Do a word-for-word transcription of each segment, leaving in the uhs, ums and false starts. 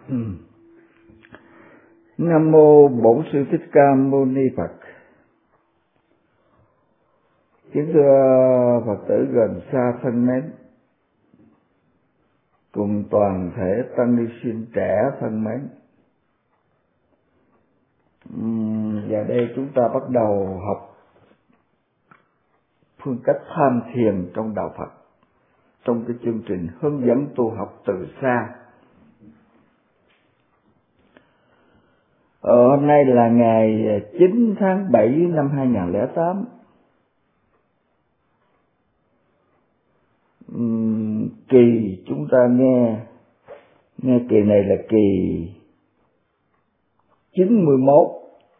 Ừ. Nam mô Bổn Sư Thích Ca Mâu Ni Phật. Kính thưa Phật tử gần xa thân mến, cùng toàn thể tăng ni sinh trẻ thân mến. Uhm, giờ đây chúng ta bắt đầu học phương cách tham thiền trong đạo Phật, trong cái chương trình hướng dẫn tu học từ xa. Ờ, hôm nay là ngày chín tháng bảy năm hai nghìn lẻ tám. Uhm, kỳ chúng ta nghe nghe kỳ này là kỳ chín mươi mốt.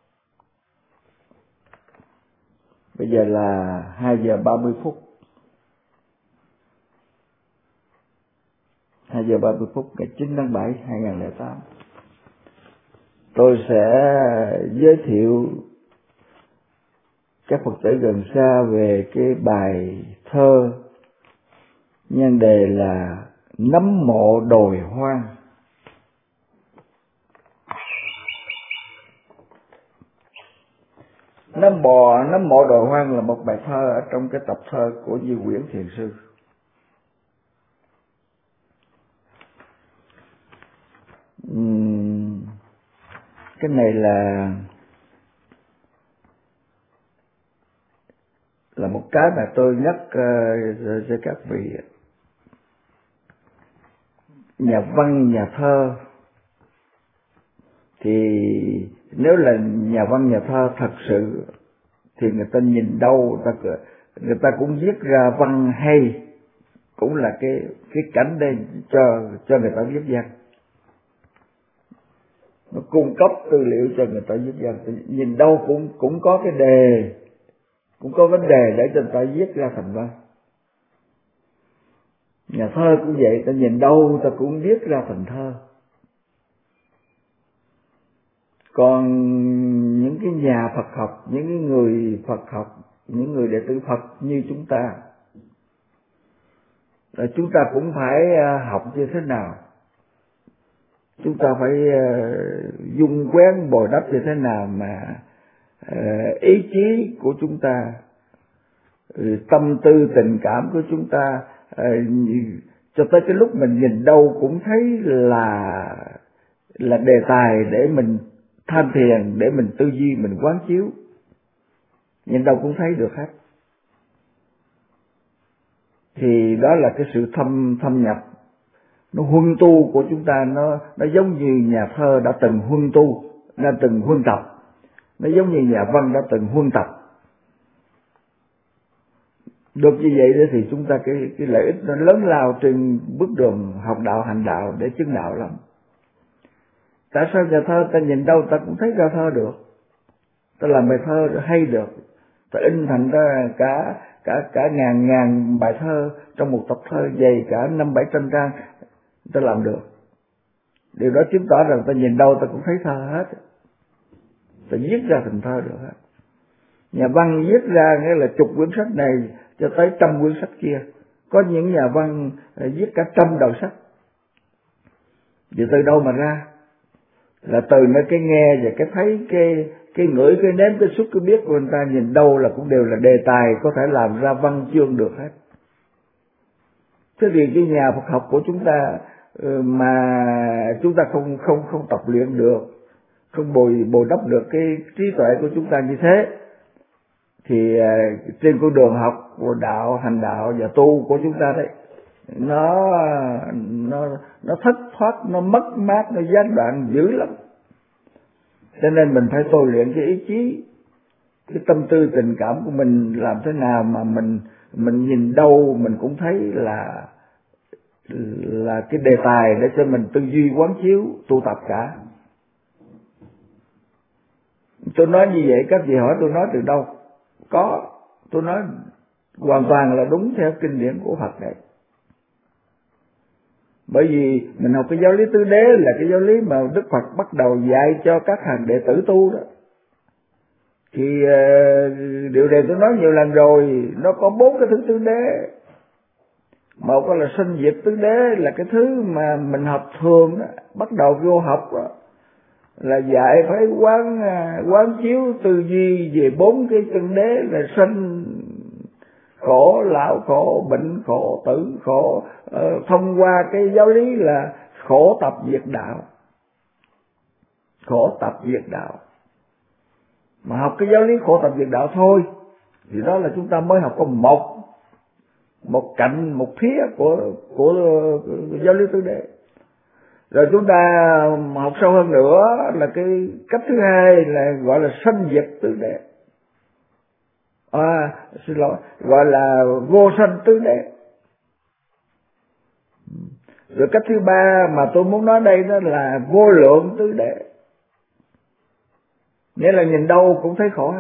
Bây giờ là hai giờ ba mươi phút. hai giờ ba mươi phút ngày chín tháng bảy hai nghìn lẻ tám. Tôi sẽ giới thiệu các Phật tử gần xa về cái bài thơ nhan đề là Nấm mộ đồi hoang. Nấm bò, nấm mộ đồi hoang là một bài thơ ở trong cái tập thơ của Di Quyển Thiền Sư. Uhm, cái này là là một cái mà tôi nhắc uh, cho các vị nhà văn, nhà thơ. Thì nếu là nhà văn, nhà thơ thật sự thì người ta nhìn đâu người ta, người ta cũng viết ra văn hay, cũng là cái cái cảnh đây cho cho người ta viết văn. Nó cung cấp tư liệu cho người ta viết văn, nhìn đâu cũng cũng có cái đề, cũng có vấn đề để cho người ta viết ra thành văn. Nhà thơ cũng vậy, ta nhìn đâu ta cũng viết ra thành thơ. Còn những cái nhà Phật học, những cái người Phật học, những người đệ tử Phật như chúng ta, là chúng ta cũng phải học như thế nào, chúng ta phải dung quén bồi đắp như thế nào mà ý chí của chúng ta, tâm tư tình cảm của chúng ta, cho tới cái lúc mình nhìn đâu cũng thấy là là đề tài để mình tham thiền, để mình tư duy, mình quán chiếu, nhìn đâu cũng thấy được hết. Thì đó là cái sự thâm thâm nhập, nó huân tu của chúng ta, nó nó giống như nhà thơ đã từng huân tu, đã từng huân tập, nó giống như nhà văn đã từng huân tập. Được như vậy thì chúng ta cái cái lợi ích nó lớn lao trên bước đường học đạo hành đạo để chứng đạo lắm. Tại sao nhà thơ ta nhìn đâu ta cũng thấy ra thơ được, ta làm bài thơ hay được, ta in thành ra cả cả cả ngàn ngàn bài thơ trong một tập thơ dày cả năm bảy trăm trang, ta làm được. Điều đó chứng tỏ rằng ta nhìn đâu ta cũng thấy thơ hết, ta viết ra thành thơ được hết. Nhà văn viết ra nghĩa là chục quyển sách này cho tới trăm quyển sách kia, có những nhà văn viết cả trăm đầu sách. Vì từ đâu mà ra? Là từ nơi cái nghe và cái thấy, cái cái ngửi, cái nếm, cái xúc, cái biết của người ta, nhìn đâu là cũng đều là đề tài có thể làm ra văn chương được hết. Thế thì cái nhà Phật học của chúng ta mà chúng ta không không không tập luyện được, không bồi bồi đắp được cái trí tuệ của chúng ta như thế, thì trên con đường học của đạo, hành đạo và tu của chúng ta đấy, nó nó nó thất thoát, nó mất mát, nó gián đoạn dữ lắm. Cho nên mình phải tôi luyện cái ý chí, cái tâm tư tình cảm của mình làm thế nào mà mình mình nhìn đâu mình cũng thấy là là cái đề tài để cho mình tư duy quán chiếu tu tập cả. Tôi nói như vậy các vị hỏi tôi nói từ đâu? Có, tôi nói hoàn toàn là đúng theo kinh điển của Phật này. Bởi vì mình học cái giáo lý tứ đế là cái giáo lý mà Đức Phật bắt đầu dạy cho các hàng đệ tử tu đó. Thì uh, điều này tôi nói nhiều lần rồi, nó có bốn cái thứ tứ đế. Một là sinh diệt tứ đế, là cái thứ mà mình học thường đó, bắt đầu vô học đó, là dạy phải quán quán chiếu tư duy về bốn cái chân đế là sanh khổ, lão khổ, bệnh khổ, tử khổ, ờ, thông qua cái giáo lý là khổ tập diệt đạo. Khổ tập diệt đạo. Mà học cái giáo lý khổ tập diệt đạo thôi thì đó là chúng ta mới học có một một cạnh, một phía của của giáo lý tứ đế. Rồi chúng ta học sâu hơn nữa là cái cách thứ hai là gọi là sanh diệt tứ đế. À, xin lỗi, gọi là vô sanh tứ đế. Rồi cách thứ ba mà tôi muốn nói đây đó là vô lượng tứ đế. Nghĩa là nhìn đâu cũng thấy khổ hết.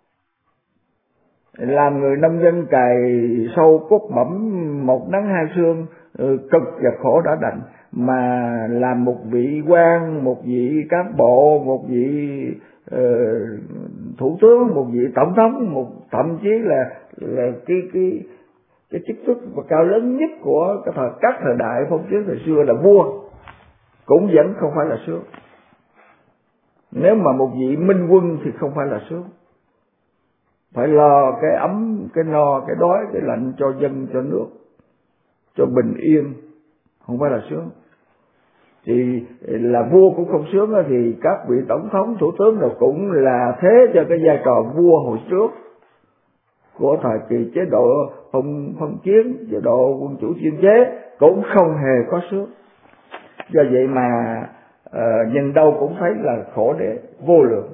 Làm người nông dân cày sâu cốt mẫm, một nắng hai sương, cực và khổ đã đành, mà làm một vị quan, một vị cán bộ, một vị uh, thủ tướng, một vị tổng thống, một thậm chí là là cái cái cái chức tước và cao lớn nhất của cái thời các thời đại phong kiến thời xưa là vua, cũng vẫn không phải là sướng. Nếu mà một vị minh quân thì không phải là sướng, phải lo cái ấm, cái no, cái đói, cái lạnh cho dân, cho nước, cho bình yên, không phải là sướng. Thì là vua cũng không sướng thì các vị tổng thống, thủ tướng rồi cũng là thế cho cái vai trò vua hồi trước của thời kỳ chế độ phong phong kiến, chế độ quân chủ chuyên chế cũng không hề có sướng. Do vậy mà uh, nhìn đâu cũng thấy là khổ đế vô lượng.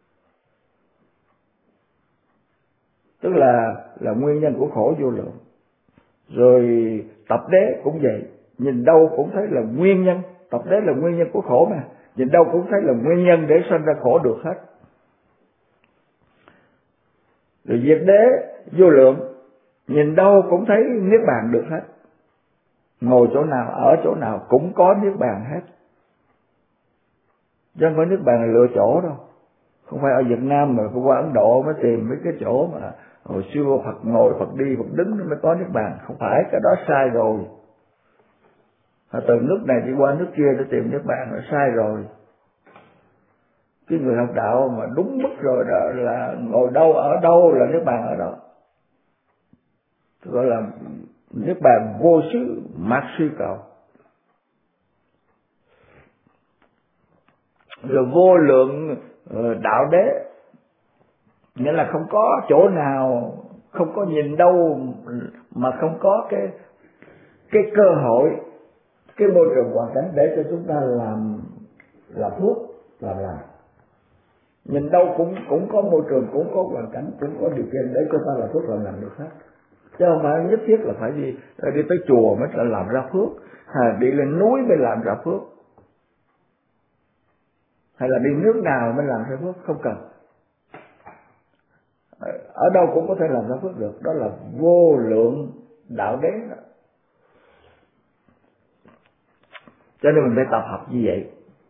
Tức là là nguyên nhân của khổ vô lượng. Rồi tập đế cũng vậy, nhìn đâu cũng thấy là nguyên nhân, tập đế là nguyên nhân của khổ mà, nhìn đâu cũng thấy là nguyên nhân để sanh ra khổ được hết. Rồi diệt đế vô lượng, nhìn đâu cũng thấy niết bàn được hết, ngồi chỗ nào, ở chỗ nào cũng có niết bàn hết. Chứ không phải niết bàn là lựa chỗ đâu. Không phải ở Việt Nam mà qua Ấn Độ mới tìm mấy cái chỗ mà hồi xưa Phật ngồi, Phật đi, Phật đứng mới có niết bàn. Không phải, cái đó sai rồi. Từ nước này đi qua nước kia để tìm niết bàn là sai rồi. Cái người học đạo mà đúng mức rồi đó là ngồi đâu ở đâu là niết bàn ở đó. Gọi là niết bàn vô xứ mạt suy cầu. Rồi vô lượng đạo đế, nghĩa là không có chỗ nào, không có nhìn đâu mà không có cái cái cơ hội, cái môi trường hoàn cảnh để cho chúng ta làm làm phước, làm làm. Nhìn đâu cũng cũng có môi trường, cũng có hoàn cảnh, cũng có điều kiện để cho ta làm phước, làm làm được hết. Chứ không phải nhất thiết là phải đi đi tới chùa mới là làm ra phước, hay đi lên núi mới làm ra phước, hay là đi nước nào mới làm ra phước, không cần. Ở đâu cũng có thể làm ra phước được, đó là vô lượng đạo đế đó. Cho nên mình phải tập học như vậy.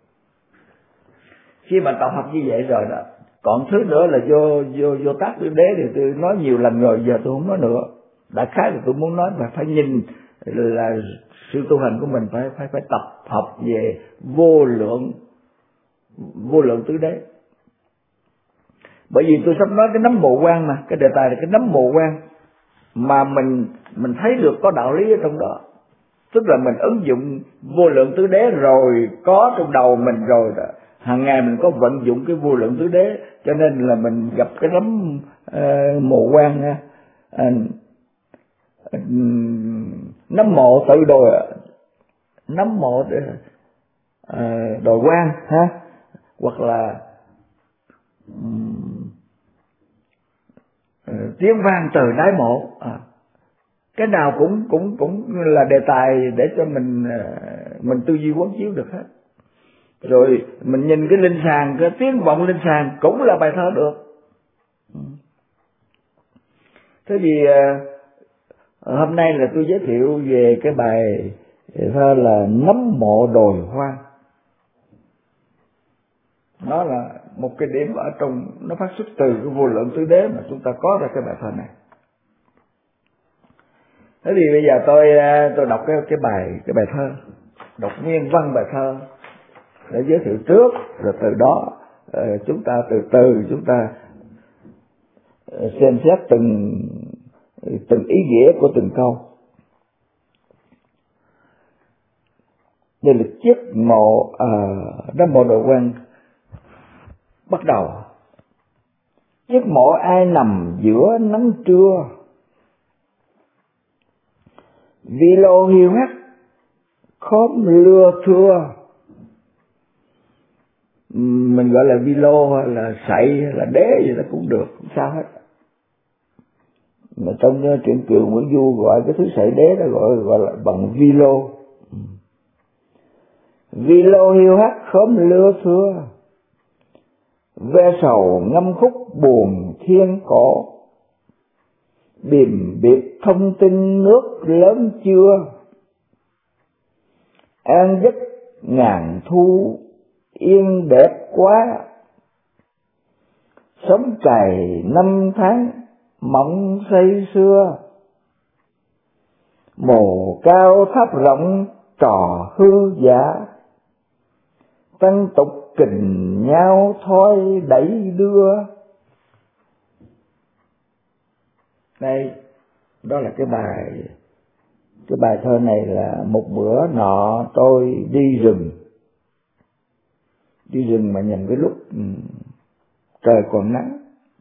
Khi mà tập học như vậy rồi đó, còn thứ nữa là vô vô vô tác tứ đế thì tôi nói nhiều lần rồi, giờ tôi không nói nữa. Đại khái là tôi muốn nói là phải nhìn là sự tu hành của mình phải phải phải tập học về vô lượng vô lượng tứ đế. Bởi vì tôi sắp nói cái nấm mộ quan mà, cái đề tài là cái nấm mộ quan mà mình mình thấy được có đạo lý ở trong đó. Tức là mình ứng dụng vô lượng tứ đế rồi, có trong đầu mình rồi đó. Hàng ngày mình có vận dụng cái vô lượng tứ đế, cho nên là mình gặp cái nấm uh, mộ quan, uh, uh, nấm mộ tự đòi, nấm mộ uh, đòi quan ha, hoặc là um, uh, tiếng vang từ đáy mộ. À, cái nào cũng cũng cũng là đề tài để cho mình mình tư duy quán chiếu được hết. Rồi mình nhìn cái linh sàng, cái tiếng vọng linh sàng cũng là bài thơ được. Thế thì hôm nay là tôi giới thiệu về cái bài thơ là Nấm mộ đồi hoang. Nó là một cái điểm ở trong, nó phát xuất từ cái vô lượng tứ đế mà chúng ta có ra cái bài thơ này. Thế thì bây giờ tôi tôi đọc cái cái bài cái bài thơ, đọc nguyên văn bài thơ để giới thiệu trước, rồi từ đó chúng ta từ từ chúng ta xem xét từng từng ý nghĩa của từng câu. Đây là chiếc mộ à, Nam Mô Độ Quan bắt đầu. Chiếc mộ ai nằm giữa nắng trưa, vì lô hiu hắt khóm lưa thưa. Mình gọi là vi lô hay là sậy hay là đế gì đó cũng được, không sao hết. Mà trong truyện Kiều Nguyễn Du gọi cái thứ sậy đế đó gọi gọi là bằng vi lô. Vi lô hiu hắt khóm lưa thưa, ve sầu ngâm khúc buồn thiên cổ. Bìm biệt thông tin nước lớn chưa, an giấc ngàn thu yên đẹp quá. Sống cày năm tháng mộng say xưa, mồ cao tháp rộng trò hư giả. Tăng tục kình nhau thôi đẩy đưa. Đây, đó là cái bài cái bài thơ này là một bữa nọ tôi đi rừng. Đi rừng mà nhìn cái lúc trời còn nắng,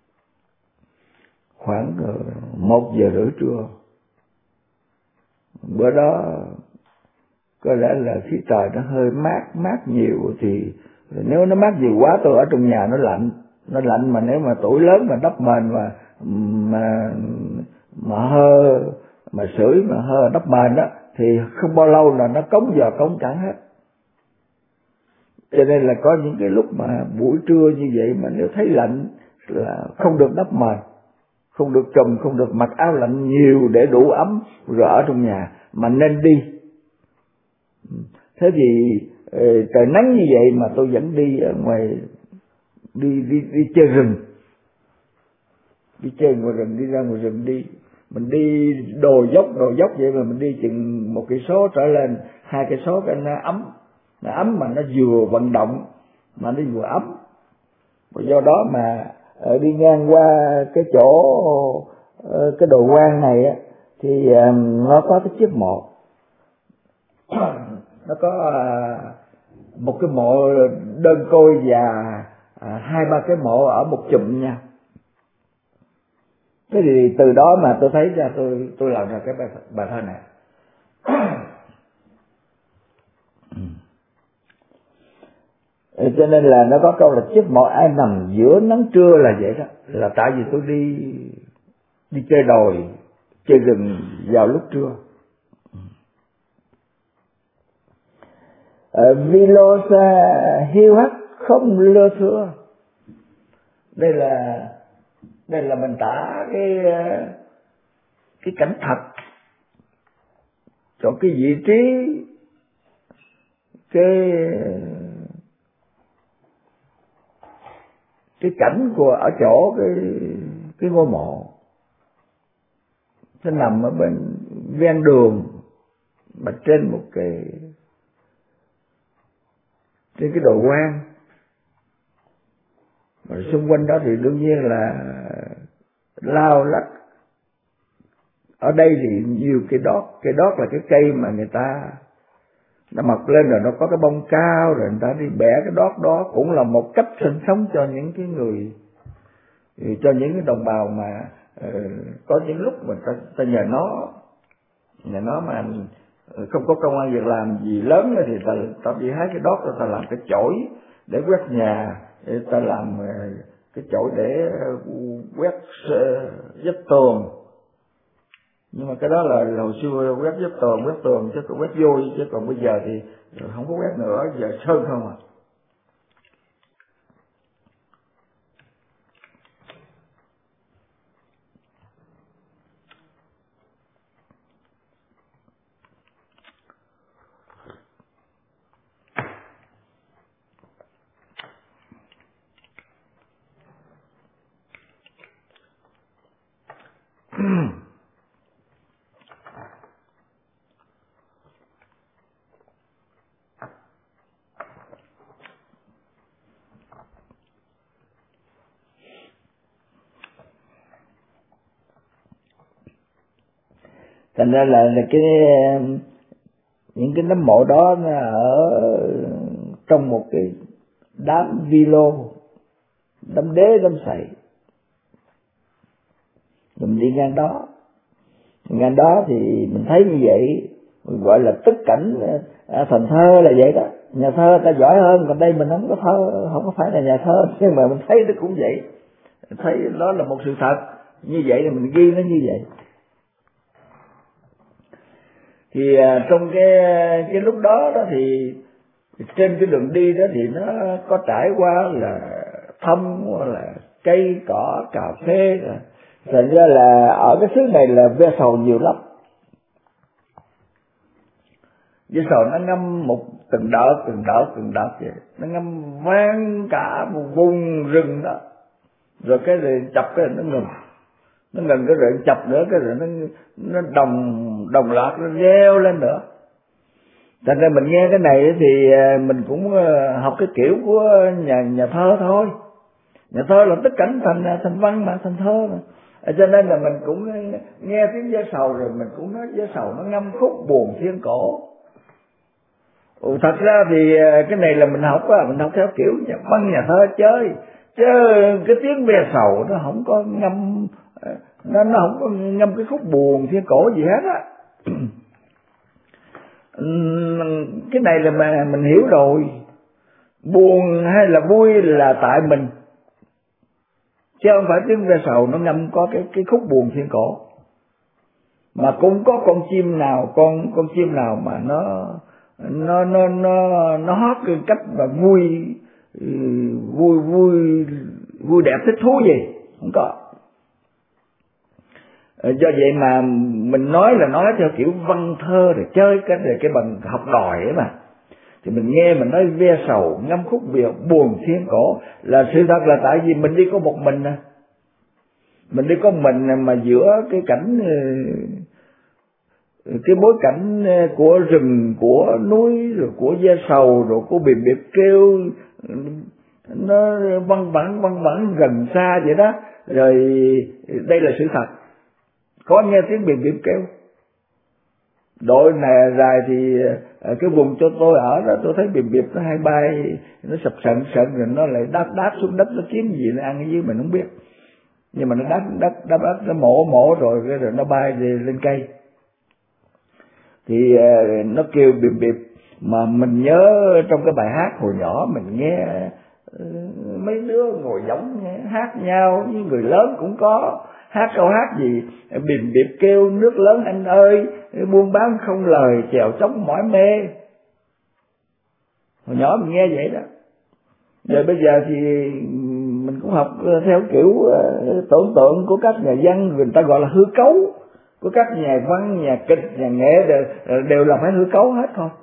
khoảng một giờ rưỡi trưa. Bữa đó có lẽ là khí trời nó hơi mát, mát nhiều, thì nếu nó mát nhiều quá tôi ở trong nhà nó lạnh, nó lạnh mà nếu mà tuổi lớn mà đắp mền mà mà mà hơ mà sưởi mà hơ đắp mền đó thì không bao lâu là nó cống giờ cống cẳng hết. Cho nên là có những cái lúc mà buổi trưa như vậy mà nếu thấy lạnh là không được đắp mền, không được trùm, không được mặc áo lạnh nhiều để đủ ấm rồi ở trong nhà, mà nên đi. Thế thì trời nắng như vậy mà tôi vẫn đi ở ngoài, đi đi đi chơi rừng, đi chơi ngoài rừng, đi ra ngoài rừng đi. Mình đi đồi dốc đồi dốc vậy mà mình đi chừng một cây số trở lên, hai cây số cái nó ấm, nó ấm mà nó vừa vận động mà nó vừa ấm. Và do đó mà đi ngang qua cái chỗ cái đồi quan này á thì nó có cái chiếc mộ. Nó có một cái mộ đơn côi và hai ba cái mộ ở một chùm nha. Thế thì từ đó mà tôi thấy ra tôi tôi làm ra cái bài, bài thơ này. Cho nên là nó có câu là chiếc mộ ai nằm giữa nắng trưa là vậy đó, là tại vì tôi đi đi chơi đồi, chơi rừng vào lúc trưa. Vi lô xa hiu hắt không lơ thưa. Đây là đây là mình tả cái cái cảnh thật, chọn cái vị trí, cái cái cảnh của ở chỗ cái cái ngôi mộ. Nó nằm ở bên ven đường mà trên một cái trên cái đồi quan, mà xung quanh đó thì đương nhiên là lao lách. Ở đây thì nhiều cây đót, cây đót là cái cây mà người ta nó mọc lên rồi nó có cái bông cao, rồi người ta đi bẻ cái đót đó, cũng là một cách sinh sống cho những cái người, cho những cái đồng bào mà uh, có những lúc mà ta, ta nhờ nó nhờ nó mà không có công ăn việc làm gì lớn thì ta ta đi hái cái đót rồi ta làm cái chổi để quét nhà, để ta làm cái chổi để quét vách tường. Nhưng mà cái đó là hồi xưa quét vách tường, quét tường chứ còn quét vôi, chứ còn bây giờ thì không có quét nữa, giờ sơn không à. Thành ra là, là cái những cái nấm mộ đó nó ở trong một cái đám vi lô, đám đế đám sậy. Mình đi ngang đó, ngang đó thì mình thấy như vậy, mình gọi là tức cảnh. À, thành thơ là vậy đó, nhà thơ ta giỏi hơn, còn đây mình không có thơ, không có phải là nhà thơ, nhưng mà mình thấy nó cũng vậy, thấy đó là một sự thật, như vậy thì mình ghi nó như vậy. Thì à, trong cái cái lúc đó đó thì trên cái đường đi đó thì nó có trải qua là thăm là cây cỏ cà phê, thành ra là ở cái xứ này là ve sầu nhiều lắm. Ve sầu nó ngâm một từng đợt từng đợt từng đợt vậy, nó ngâm vang cả một vùng rừng đó, rồi cái rồi chập cái nó ngừng, nó ngừng cái rồi chập nữa, cái rồi nó nó đồng đồng loạt nó reo lên nữa. Thành ra mình nghe cái này thì mình cũng học cái kiểu của nhà nhà thơ thôi. Nhà thơ là tất cảnh thành thành văn mà, thành thơ mà. Cho nên là mình cũng nghe tiếng ve sầu rồi mình cũng nói ve sầu nó ngâm khúc buồn thiên cổ. Ừ, thật ra thì cái này là mình học á, mình học theo kiểu nhà văn nhà thơ chơi, chứ cái tiếng ve sầu nó không có ngâm, nó nó không có ngâm cái khúc buồn thiên cổ gì hết á. Cái này là mà mình hiểu rồi, buồn hay là vui là tại mình, chứ không phải tiếng ve sầu nó ngâm có cái cái khúc buồn thiên cổ. Mà cũng có con chim nào, con con chim nào mà nó nó nó nó nó hót cái cách mà vui vui vui vui đẹp thích thú gì không có. Do vậy mà mình nói là nói theo kiểu văn thơ rồi chơi cái rồi cái bằng học đòi ấy mà, thì mình nghe mình nói ve sầu ngâm khúc buồn thiên cổ là sự thật, là tại vì mình đi có một mình nè, mình đi có mình mà giữa cái cảnh, cái bối cảnh của rừng, của núi, rồi của ve sầu, rồi của bìm bịp kêu nó văng vẳng văng vẳng gần xa vậy đó. Rồi đây là sự thật, có nghe tiếng bìm bịp kêu. Đội này dài thì cái vùng cho tôi ở đó, tôi thấy bìm bịp nó hay bay, nó sập sận sận rồi nó lại đáp đáp xuống đất, nó kiếm gì nó ăn cái dưới mình không biết, nhưng mà nó đáp đất đáp đất nó mổ mổ rồi rồi nó bay lên cây. Thì nó kêu bìm bịp, mà mình nhớ trong cái bài hát hồi nhỏ mình nghe mấy đứa ngồi giống hát nhau, với người lớn cũng có hát câu hát gì bìm bịp kêu nước lớn anh ơi, buôn bán không lời chèo trống mỏi mê. Hồi nhỏ mình nghe vậy đó. Rồi bây giờ thì mình cũng học theo kiểu tưởng tượng của các nhà văn, người ta gọi là hư cấu, của các nhà văn, nhà kịch, nhà nghệ đều, đều là phải hư cấu hết thôi.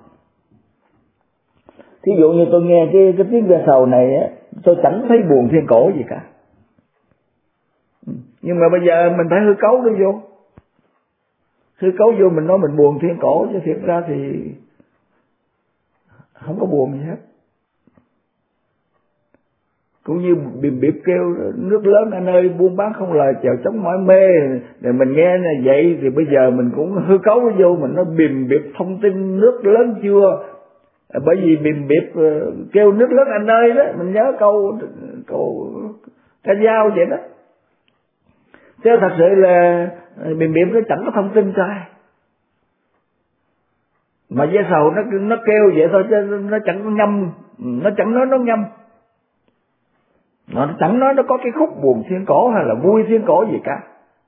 Thí dụ như tôi nghe cái, cái tiếng ve sầu này á, tôi chẳng thấy buồn thiên cổ gì cả, nhưng mà bây giờ mình phải hư cấu nó vô, hư cấu vô mình nói mình buồn thiên cổ, chứ thiệt ra thì không có buồn gì hết. Cũng như bìm bịp kêu nước lớn anh ơi, buôn bán không lời chèo trống mỏi mê, rồi mình nghe là vậy thì bây giờ mình cũng hư cấu nó vô, mình nói bìm bịp thông tin nước lớn chưa, bởi vì bìm bịp kêu nước lớn anh ơi đó, mình nhớ câu câu ca dao vậy đó. Chứ thật sự là bìm bịp nó chẳng có thông tin cho ai, mà ve sầu nó nó kêu vậy thôi, chứ nó chẳng có ngâm, nó chẳng nói nó ngâm, nó chẳng nói nó có cái khúc buồn thiên cổ hay là vui thiên cổ gì cả.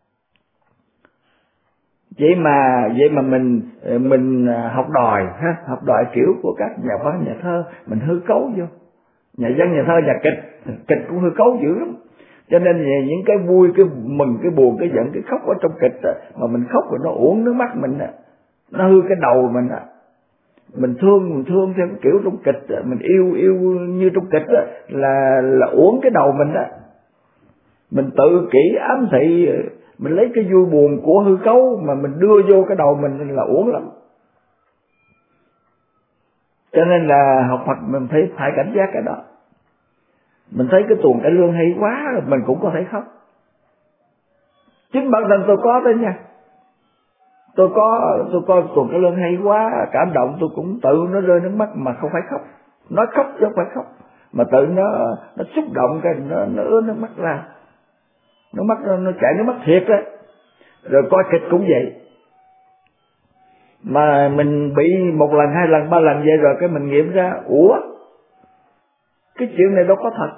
Vậy mà vậy mà mình mình học đòi ha, học đòi kiểu của các nhà văn nhà thơ, mình hư cấu vô. Nhà văn nhà thơ nhà kịch, kịch cũng hư cấu dữ lắm. Cho nên những cái vui, cái mừng, cái buồn, cái giận, cái khóc ở trong kịch đó, mà mình khóc rồi nó uổng nước mắt mình, nó hư cái đầu mình. Mình thương mình thương theo cái kiểu trong kịch, mình yêu yêu như trong kịch đó, là là uổng cái đầu mình đó. Mình tự kỷ ám thị, mình lấy cái vui buồn của hư cấu mà mình đưa vô cái đầu mình là uổng lắm. Cho nên là học Phật mình phải phải cảnh giác cái đó. Mình thấy cái tuồng cải lương hay quá, mình cũng có thể khóc. Chính bản thân tôi có đấy nha. Tôi có tôi coi tuần cái lương hay quá, cảm động, tôi cũng tự nó rơi nước mắt mà không phải khóc, nói khóc chứ không phải khóc, mà tự nó nó xúc động cái nó nó ướt nước mắt ra, nước mắt nó, nó chảy nước mắt thiệt đấy. Rồi coi kịch cũng vậy, mà mình bị một lần hai lần ba lần vậy rồi cái mình nghiệm ra, ủa cái chuyện này đâu có thật.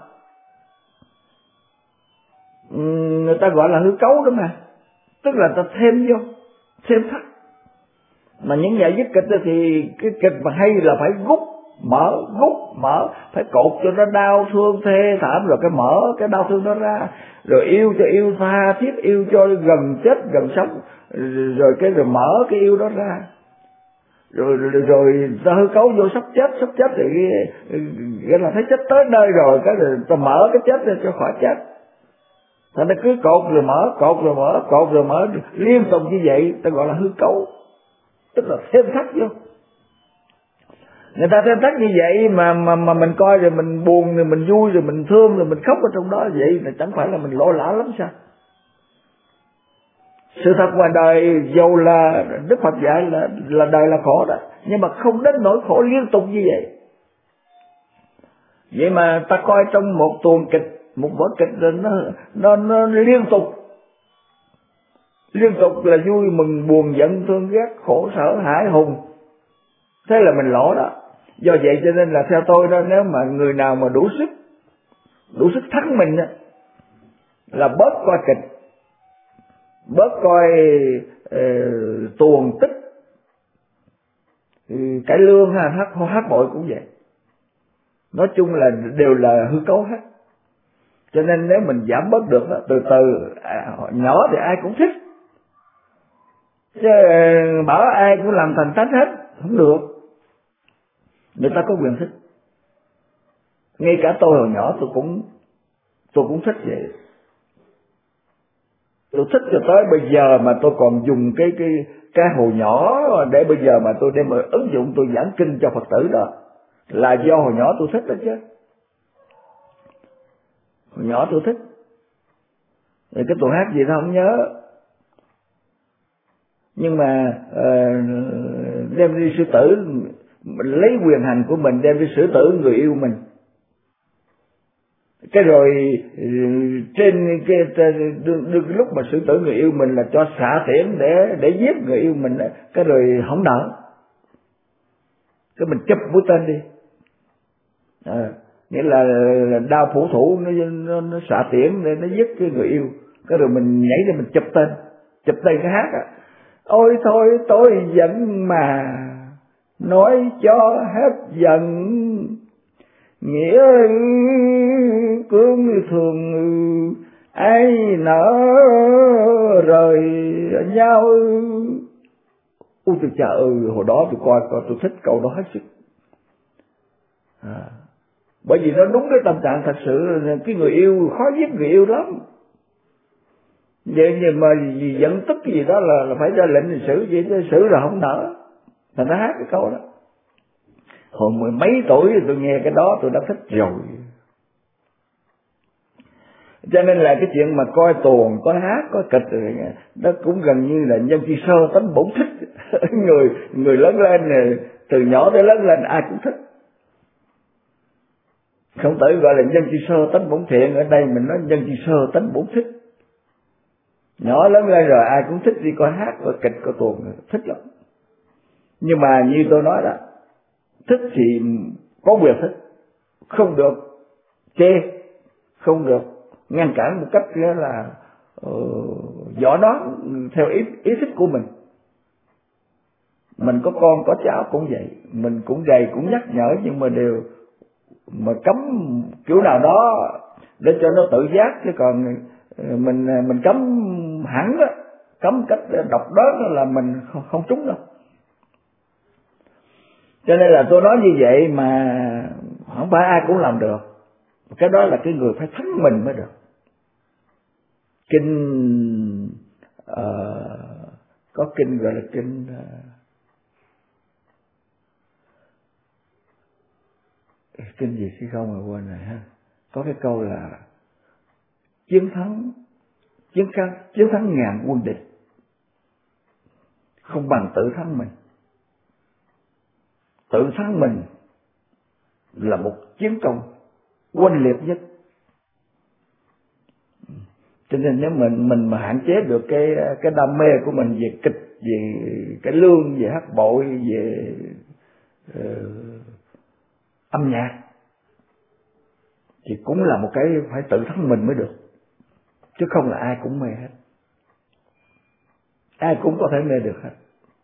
Người ta gọi là hư cấu đó mà, tức là ta thêm vô, thêm thắt. Mà những nhà viết kịch thì cái kịch mà hay là phải gút mở, gút mở, phải cột cho nó đau thương thê thảm, rồi cái mở cái đau thương nó ra, rồi yêu cho yêu tha thiết, yêu cho gần chết gần sống, rồi cái rồi mở cái yêu đó ra, rồi rồi, rồi ta hư cấu vô sắp chết, sắp chết thì cái là thấy chết tới nơi rồi, cái rồi ta mở cái chết ra cho khỏi chết. Thành ra cứ cột rồi mở, cột rồi mở, cột rồi mở liên tục như vậy, ta gọi là hư cấu, tức là thêm thắt vô. Người ta thêm thắt như vậy mà mà mà mình coi rồi mình buồn, rồi mình vui, rồi mình thương, rồi mình khóc ở trong đó, vậy là chẳng phải là mình lỗ lã lắm sao? Sự thật ngoài đời dầu là Đức Phật dạy là là đời là khổ đó, nhưng mà không đến nỗi khổ liên tục như vậy. Vậy mà ta coi trong một tuồng kịch, một vở kịch rồi nó nó nó liên tục, liên tục là vui mừng buồn giận thương ghét khổ sở hãi hùng, thế là mình lỗ đó. Do vậy cho nên là theo tôi đó, nếu mà người nào mà đủ sức, đủ sức thắng mình đó, là bớt coi kịch, bớt coi uh, tuồng tích, cải lương ha, hát hát bội cũng vậy. Nói chung là đều là hư cấu hết. Cho nên nếu mình giảm bớt được đó, từ từ, à, nhỏ thì ai cũng thích, chứ bảo ai cũng làm thành thánh hết không được. Người ta có quyền thích. Ngay cả tôi hồi nhỏ tôi cũng tôi cũng thích vậy. Tôi thích cho tới bây giờ mà tôi còn dùng cái cái cái hồi nhỏ để bây giờ mà tôi đem mà ứng dụng tôi giảng kinh cho Phật tử đó, là do hồi nhỏ tôi thích đó chứ. Hồi nhỏ tôi thích. Rồi cái tuồng hát gì tôi không nhớ. Nhưng mà uh, đem đi xử tử, lấy quyền hành của mình đem đi xử tử người yêu mình. Cái rồi trên cái, cái, cái lúc mà xử tử người yêu mình là cho xạ tiễn để để giết người yêu mình, cái rồi không nỡ, cái mình chụp mũi tên đi, à, nghĩa là, là đao phủ thủ nó, nó, nó xạ tiễn để nó giết cái người yêu, cái rồi mình nhảy ra mình chụp tên, chụp tên cái hát à. Ôi thôi tôi giận mà nói cho hết giận, nghĩa cương thường ai nỡ rời nhau. Ôi tôi trời ơi, hồi đó tôi coi coi tôi thích câu đó hết sức, à, bởi vì nó đúng cái tâm trạng thật sự. Cái người yêu khó giết người yêu lắm, vậy nhưng mà vì giận tức cái gì đó là, là phải ra lệnh hình xử, vậy chứ xử là không nỡ, thành nó hát cái câu đó. Hồi mười mấy tuổi tôi nghe cái đó tôi đã thích rồi. Cho nên là cái chuyện mà coi tuồng, coi hát, coi kịch rồi, nó cũng gần như là nhân chi sơ tánh bổn thích. người người lớn lên này, từ nhỏ tới lớn lên ai cũng thích. Không tử gọi là nhân chi sơ tánh bổn thiện, ở đây mình nói nhân chi sơ tánh bổn thích. Nhỏ lớn lên rồi ai cũng thích đi coi hát, coi kịch, coi tuồng, thích lắm. Nhưng mà như tôi nói đó, thích thì có quyền thích, không được chê, không được ngăn cản một cách là uh, rõ đó theo ý, ý thích của mình. Mình có con có cháu cũng vậy, mình cũng gầy cũng nhắc nhở, nhưng mà đều mà cấm kiểu nào đó để cho nó tự giác, chứ còn mình mình cấm hẳn đó, cấm cách độc đớn là mình không, không trúng đâu. Cho nên là tôi nói như vậy mà không phải ai cũng làm được. Cái đó là cái người phải thắng mình mới được. Kinh uh, có kinh gọi là kinh uh, kinh gì chứ không mà quên rồi ha. Có cái câu là chiến thắng chiến thắng chiến thắng ngàn quân địch, không bằng tự thắng mình. Tự thắng mình là một chiến công oanh liệt nhất. Cho nên nếu mình mình mà hạn chế được cái cái đam mê của mình về kịch, về cái lương, về hát bội, về uh, âm nhạc, thì cũng là một cái phải tự thắng mình mới được, chứ không là ai cũng mê hết, ai cũng có thể mê được hết.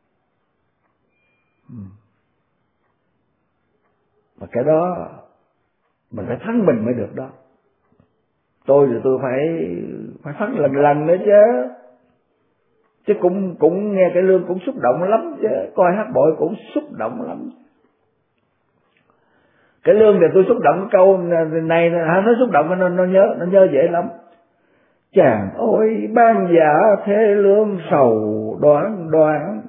Mà cái đó mình phải thắng mình mới được đó. Tôi thì tôi phải phải thắng lần lần nữa chứ, chứ cũng cũng nghe cái lương cũng xúc động lắm chứ, coi hát bội cũng xúc động lắm. Cái lương thì tôi xúc động câu này, nó xúc động nó nó nhớ nó nhớ dễ lắm. Chàng ôi ban giả thế lương sầu đoán đoán,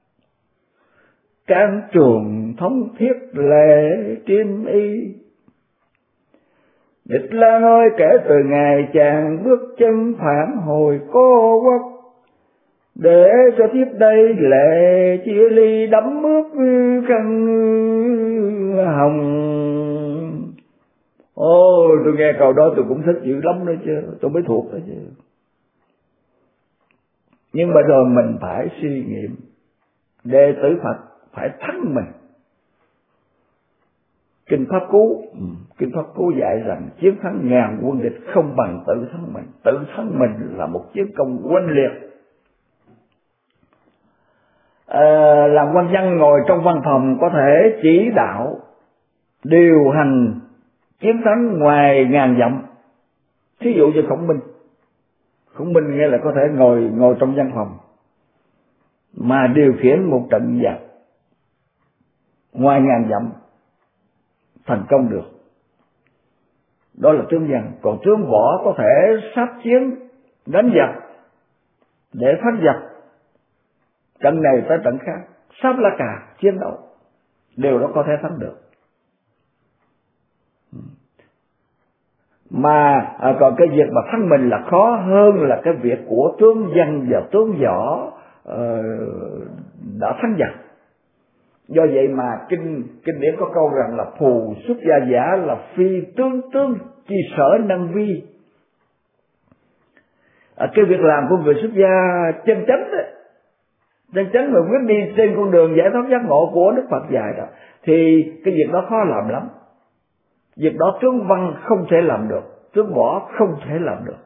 can trường thống thiết lệ kim y. Địch Lan ơi kể từ ngày chàng bước chân phản hồi cô quốc, để cho tiếp đây lệ chia ly đắm bước khăn hồng. Ôi tôi nghe câu đó tôi cũng thích dữ lắm đó chứ, tôi mới thuộc đó chứ. Nhưng mà rồi mình phải suy nghiệm, đệ tử Phật phải thắng mình. Kinh Pháp Cú, Kinh Pháp Cú dạy rằng chiến thắng ngàn quân địch không bằng tự thắng mình. Tự thắng mình là một chiến công oanh liệt. À, làm quan văn ngồi trong văn phòng có thể chỉ đạo, điều hành chiến thắng ngoài ngàn dặm. Thí dụ như Khổng Minh, Khổng Minh nghe là có thể ngồi ngồi trong văn phòng mà điều khiển một trận giặc ngoài ngàn dặm thành công được. Đó là tướng văn. Còn tướng võ có thể sát chiến đánh giặc để thắng giặc, trận này tới trận khác, sáp lá cà chiến đấu, đều đó có thể thắng được. Mà à, còn cái việc mà thắng mình là khó hơn là cái việc của tướng văn và tướng võ uh, đã thắng giặc. Do vậy mà kinh kinh điển có câu rằng là phù xuất gia giả là phi tướng tướng chi sở năng vi. À, cái việc làm của người xuất gia chân chánh đấy, chân chánh mà quyết đi trên con đường giải thoát giác ngộ của Đức Phật dạy đó, thì cái việc đó khó làm lắm. Việc đó tướng văn không thể làm được, tướng võ không thể làm được.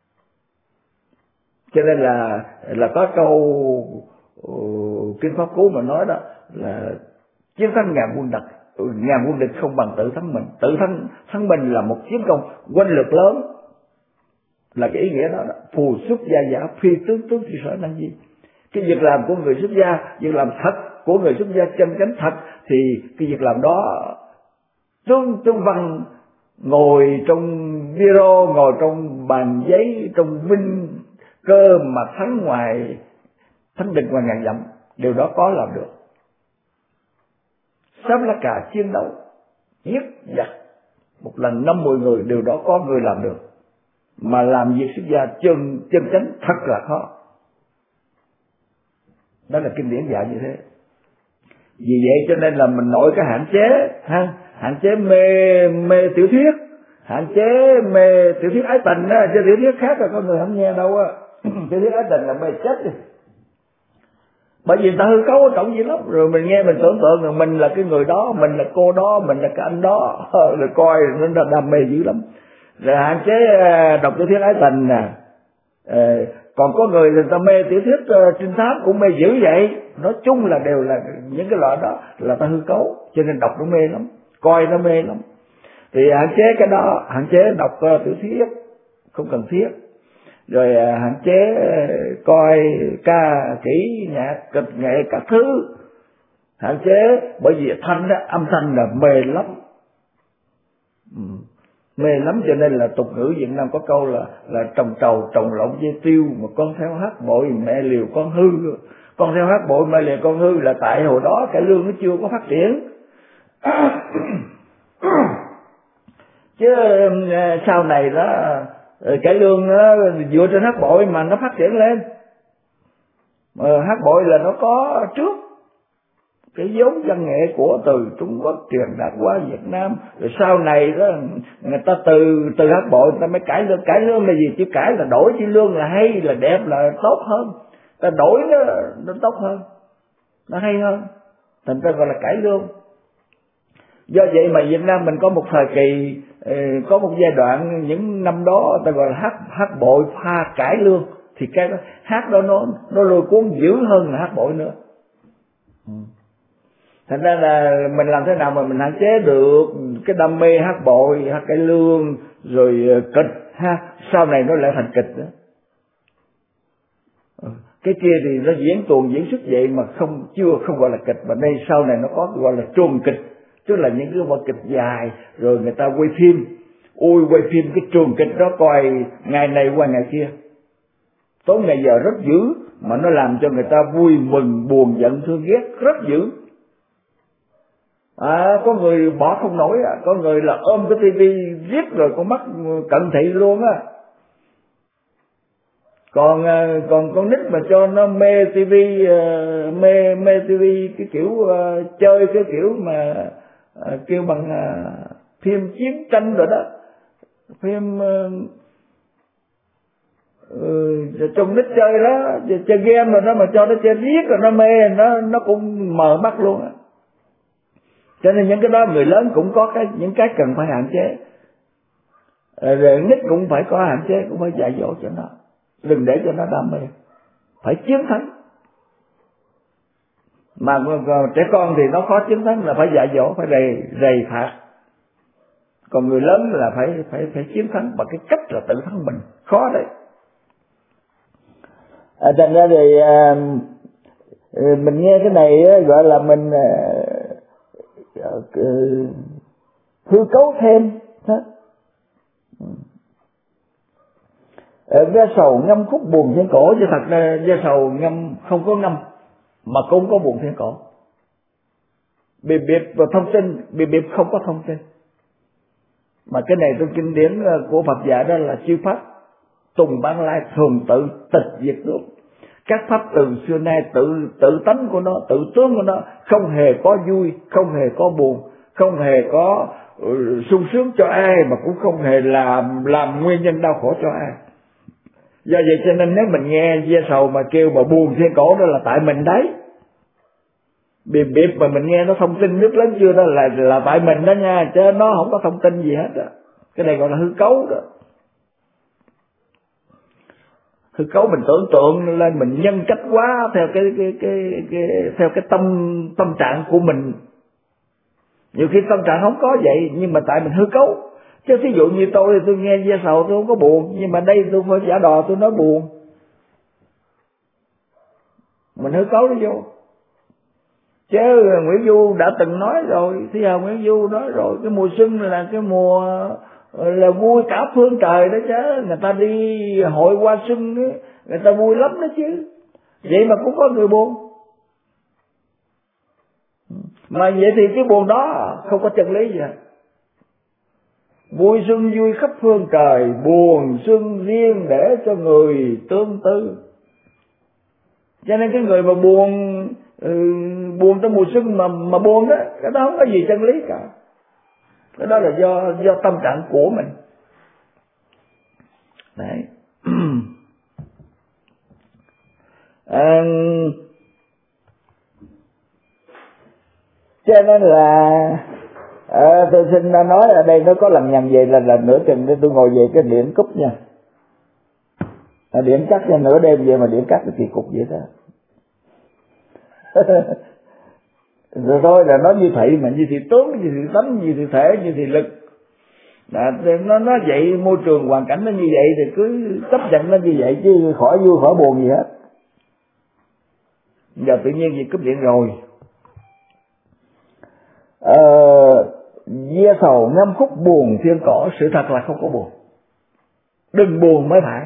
Cho nên là là có câu uh, Kinh Pháp Cú mà nói đó là chiến thắng ngàn quân địch, ngàn quân địch không bằng tự thắng mình. Tự thắng thắng mình là một chiến công oanh lực lớn, là cái ý nghĩa đó, đó. Phù xuất gia giả phi tướng tướng chi sở năng gì. Cái việc làm của người xuất gia, việc làm thật của người xuất gia chân chánh thật, thì cái việc làm đó tướng tướng văn ngồi trong bureau, ngồi trong bàn giấy, trong vinh cơ mà thắng ngoài, thắng địch ngoài ngàn dặm, điều đó có làm được. Sáp lá cà chiến đấu, giết giặc một lần năm mười người, điều đó có người làm được. Mà làm việc xuất gia chân chân chánh thật là khó. Đó là kinh điển dạy như thế. Vì vậy cho nên là mình nội cái hạn chế, ha, hạn chế mê mê tiểu thuyết, hạn chế mê tiểu thuyết ái tình á, chứ tiểu thuyết khác là con người không nghe đâu á. Tiểu thuyết ái tình là mê chết đi. Bởi vì người ta hư cấu trọng gì lắm, rồi mình nghe mình tưởng tượng rằng mình là cái người đó, mình là cô đó, mình là cái anh đó, rồi coi nó đam mê dữ lắm. Rồi hạn chế đọc tiểu thuyết ái tình nè. Ờ, còn có người người ta mê tiểu thuyết uh, trinh thám cũng mê dữ vậy. Nói chung là đều là những cái loại đó là ta hư cấu, cho nên đọc nó mê lắm, coi nó mê lắm. Thì hạn chế cái đó, hạn chế đọc uh, tiểu thuyết không cần thiết. Rồi uh, hạn chế uh, coi ca kỹ nhạc kịch nghệ các thứ, hạn chế, bởi vì thanh đó, âm thanh là mê lắm. Ừ. Mê lắm, cho nên là tục ngữ Việt Nam có câu là là trồng trầu trồng lộn dây tiêu, mà con theo hát bội mẹ liều con hư. Con theo hát bội mẹ liều con hư là tại hồi đó cải lương nó chưa có phát triển. Chứ sau này đó cải lương nó dựa trên hát bội mà nó phát triển lên. Mà hát bội là nó có trước cái vốn văn nghệ của từ Trung Quốc truyền đạt qua Việt Nam, rồi sau này đó người ta từ từ hát bội người ta mới cải lương. Cải lương là gì? Chứ cải là đổi, chứ lương là hay, là đẹp, là tốt hơn. Ta đổi nó nó tốt hơn, nó hay hơn, thành ra gọi là cải lương. Do vậy mà Việt Nam mình có một thời kỳ, có một giai đoạn những năm đó ta gọi là hát hát bội pha cải lương, thì cái đó, hát đó nó nó lôi cuốn dữ hơn là hát bội nữa. Thành ra là mình làm thế nào mà mình hạn chế được cái đam mê hát bội, hát cải lương, rồi kịch ha, sau này nó lại thành kịch đó. Cái kia thì nó diễn tuồng diễn xuất vậy mà không chưa không gọi là kịch, mà đây sau này nó có gọi là trường kịch, tức là những cái vở kịch dài rồi người ta quay phim. Ôi quay phim cái trường kịch đó coi ngày này qua ngày kia, tốn ngày giờ rất dữ, mà nó làm cho người ta vui mừng buồn giận thương ghét rất dữ. À, có người bỏ không nổi, có người là ôm cái tivi riết rồi con mắt cận thị luôn á. Còn còn con nít mà cho nó mê tivi, mê mê tivi cái kiểu uh, chơi cái kiểu mà uh, kêu bằng uh, phim chiến tranh rồi đó, phim uh, uh, trong nít chơi đó, chơi game rồi đó, mà cho nó chơi riết rồi nó mê, nó nó cũng mờ mắt luôn á. Cho nên những cái đó người lớn cũng có cái những cái cần phải hạn chế, rồi nít cũng phải có hạn chế, cũng phải dạy dỗ cho nó, đừng để cho nó đam mê, phải chiến thắng. Mà trẻ con thì nó khó chiến thắng, là phải dạy dỗ, phải rầy rầy phạt. Còn người lớn là phải phải phải chiến thắng bằng cái cách là tự thắng mình, khó đấy. À, thành ra thì à, mình nghe cái này gọi là mình à, hư cấu thêm đó. Ve sầu ngâm khúc buồn thiên cổ, chứ thật ra ve sầu ngâm không có ngâm mà cũng có buồn thiên cổ. Bịp bịp và thông tin, bịp bịp không có thông tin. Mà cái này trong kinh điển của Phật dạy đó là chư pháp tùng bản lai thường tự tịch diệt luôn. Các pháp từ xưa nay tự tự tánh của nó, tự tướng của nó không hề có vui, không hề có buồn, không hề có uh, sung sướng cho ai, mà cũng không hề làm làm nguyên nhân đau khổ cho ai. Do vậy cho nên nếu mình nghe ve sầu mà kêu mà buồn thiên cổ, đó là tại mình đấy. Bịp bịp mà mình nghe nó thông tin nước lớn chưa, đó là là tại mình đó nha, chứ nó không có thông tin gì hết đó. Cái này gọi là hư cấu đó. Hư cấu mình tưởng tượng lên, mình nhân cách quá theo cái cái cái, cái theo cái tâm tâm trạng của mình. Nhiều khi tâm trạng không có vậy, nhưng mà tại mình hư cấu. Chứ ví dụ như tôi thì tôi nghe ve sầu tôi không có buồn, nhưng mà đây tôi phải giả đò tôi nói buồn, mình hư cấu nó vô. Chứ Nguyễn Du đã từng nói rồi, thì giờ Nguyễn Du nói rồi, cái mùa xuân là cái mùa là vui cả phương trời đó chứ, người ta đi hội hoa xuân ấy, người ta vui lắm đó chứ. Vậy mà cũng có người buồn. Mà vậy thì cái buồn đó không có chân lý gì hết. Vui xuân vui khắp phương trời, buồn xuân riêng để cho người tương tư. Cho nên cái người mà buồn ừ, buồn trong mùa xuân mà mà buồn đó, cái đó không có gì chân lý cả. Cái đó là do do tâm trạng của mình. Đấy. à, cho nên là à, tôi xin nói ở đây nó có làm nhầm vậy là là nửa chừng để tôi ngồi về cái điện cúp nha. À, điện cắt cho nửa đêm vậy mà điện cắt cái kỳ cục vậy đó. Rồi thôi là nó như thị, mà như thị tướng, như thị tánh, như thị thể, như thị lực. À, nó nó vậy, môi trường hoàn cảnh nó như vậy thì cứ chấp nhận nó như vậy, chứ khỏi vui khỏi buồn gì hết. Giờ tự nhiên gì cúp điện rồi. Ờ, ve sầu ngâm khúc buồn thiên cổ, sự thật là không có buồn. Đừng buồn mới phải.